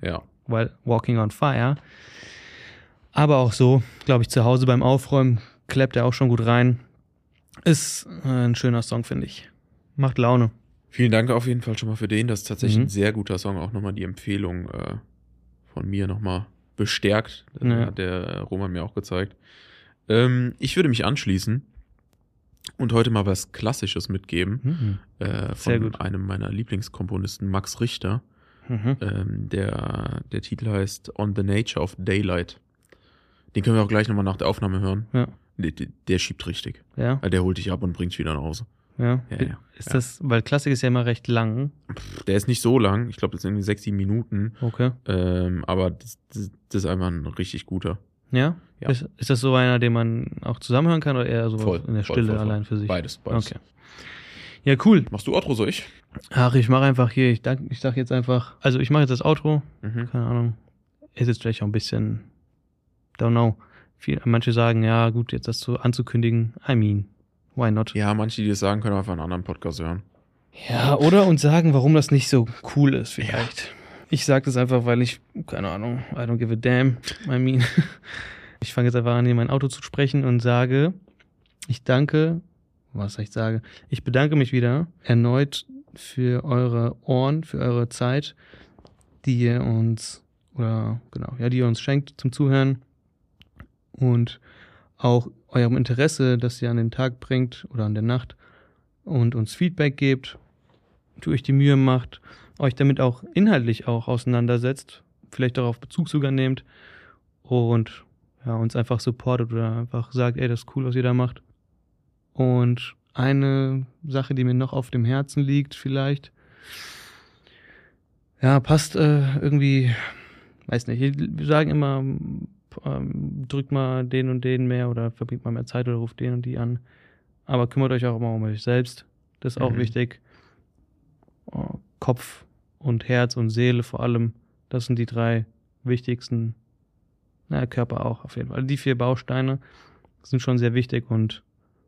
weil Walking on Fire. Aber auch so, glaube ich, zu Hause beim Aufräumen klappt er auch schon gut rein. Ist ein schöner Song, finde ich. Macht Laune. Vielen Dank auf jeden Fall schon mal für den. Das ist tatsächlich Mhm. ein sehr guter Song. Auch nochmal die Empfehlung äh, von mir nochmal bestärkt. Das Ja. hat der Roman mir auch gezeigt. Ähm, ich würde mich anschließen und heute mal was Klassisches mitgeben. Mhm. Äh, Sehr von gut. einem meiner Lieblingskomponisten, Max Richter. Mhm. Ähm, der, der Titel heißt On the Nature of Daylight. Den können wir auch gleich nochmal nach der Aufnahme hören. Ja. Der, der, der schiebt richtig. Ja, Der holt dich ab und bringt dich wieder nach Hause. ja. Ja, ja. Ist ja. das, weil Klassik ist ja immer recht lang. Der ist nicht so lang. Ich glaube, das sind irgendwie sechs, sieben Minuten. Okay. Ähm, aber das, das, das ist einfach ein richtig guter. Ja? Ja. Ist, ist das so einer, den man auch zusammenhören kann oder eher so Voll, in der voll, Stille voll, voll. allein für sich? Beides, beides. Okay. Ja, cool. Machst du Outro, so ich? Ach, ich mache einfach hier, ich, dank- ich sag jetzt einfach, also ich mache jetzt das Outro, Mhm. keine Ahnung, ist jetzt vielleicht auch ein bisschen, don't know. Viel, manche sagen, ja gut, jetzt das so anzukündigen, I mean, why not? Ja, manche, die das sagen, können einfach einen anderen Podcast hören. Ja, oder uns sagen, warum das nicht so cool ist vielleicht. Ich sage das einfach, weil ich, keine Ahnung, I don't give a damn, I mean. Ich fange jetzt einfach an, hier mein Auto zu sprechen und sage, ich danke, was soll ich sagen, ich bedanke mich wieder erneut für eure Ohren, für eure Zeit, die ihr uns, oder genau, ja, die ihr uns schenkt zum Zuhören und auch eurem Interesse, das ihr an den Tag bringt oder an der Nacht und uns Feedback gebt, die euch die Mühe macht, euch damit auch inhaltlich auch auseinandersetzt, vielleicht darauf Bezug sogar nehmt und ja, uns einfach supportet oder einfach sagt, ey, das ist cool, was ihr da macht. Und eine Sache, die mir noch auf dem Herzen liegt vielleicht, ja, passt äh, irgendwie, weiß nicht, wir sagen immer, ähm, drückt mal den und den mehr oder verbringt mal mehr Zeit oder ruft den und die an. Aber kümmert euch auch immer um euch selbst. Das ist auch Mhm. wichtig. Oh, Kopf und Herz und Seele vor allem, das sind die drei wichtigsten, naja, Körper auch auf jeden Fall. Die vier Bausteine sind schon sehr wichtig und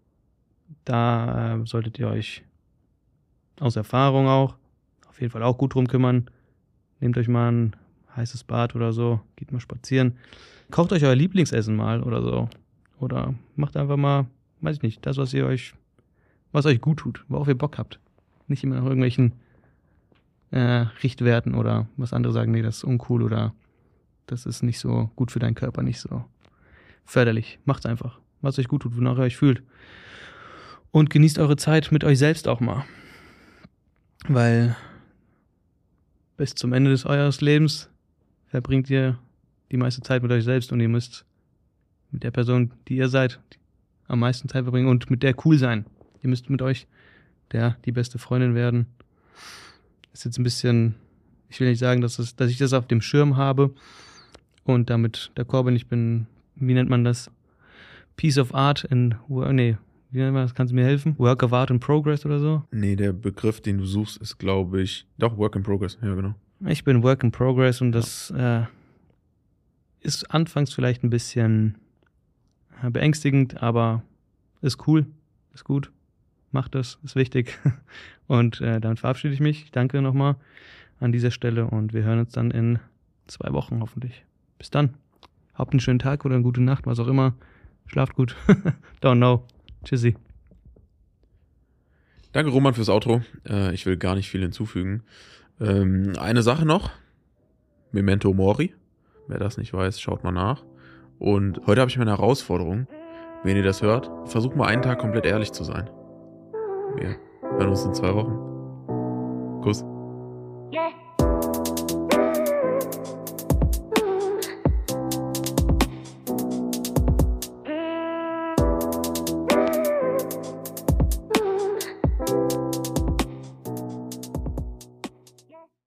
da äh, solltet ihr euch aus Erfahrung auch auf jeden Fall auch gut drum kümmern. Nehmt euch mal ein heißes Bad oder so, geht mal spazieren. Kocht euch euer Lieblingsessen mal oder so. Oder macht einfach mal, weiß ich nicht, das, was ihr euch, was euch gut tut, worauf ihr Bock habt. Nicht immer nach irgendwelchen äh, Richtwerten oder was andere sagen, nee, das ist uncool oder das ist nicht so gut für deinen Körper, nicht so förderlich. Macht's einfach, was euch gut tut, wonach ihr euch fühlt. Und genießt eure Zeit mit euch selbst auch mal. Weil bis zum Ende des eures Lebens verbringt ihr die meiste Zeit mit euch selbst und ihr müsst mit der Person, die ihr seid, am meisten Zeit verbringen und mit der cool sein. Ihr müsst mit euch der die beste Freundin werden. Ist jetzt ein bisschen, ich will nicht sagen, dass, es, dass ich das auf dem Schirm habe und damit d'accord bin. Ich bin, wie nennt man das? Piece of Art in, nee, wie nennt man das? Kannst du mir helfen? Work of Art in Progress oder so? Nee, der Begriff, den du suchst, ist, glaube ich, doch, Work in Progress. Ja, genau. Ich bin Work in Progress und das äh, ist anfangs vielleicht ein bisschen äh, beängstigend, aber ist cool, ist gut, macht das, ist wichtig. Und äh, dann verabschiede ich mich. Ich danke nochmal an dieser Stelle und wir hören uns dann in zwei Wochen hoffentlich. Bis dann. Habt einen schönen Tag oder eine gute Nacht, was auch immer. Schlaft gut. Don't know. Tschüssi. Danke, Roman, fürs Outro. Äh, ich will gar nicht viel hinzufügen. Ähm, eine Sache noch. Memento Mori. Wer das nicht weiß, schaut mal nach. Und heute habe ich meine Herausforderung. Wenn ihr das hört, versucht mal einen Tag komplett ehrlich zu sein. Wir hören uns in zwei Wochen. Kuss. Yeah.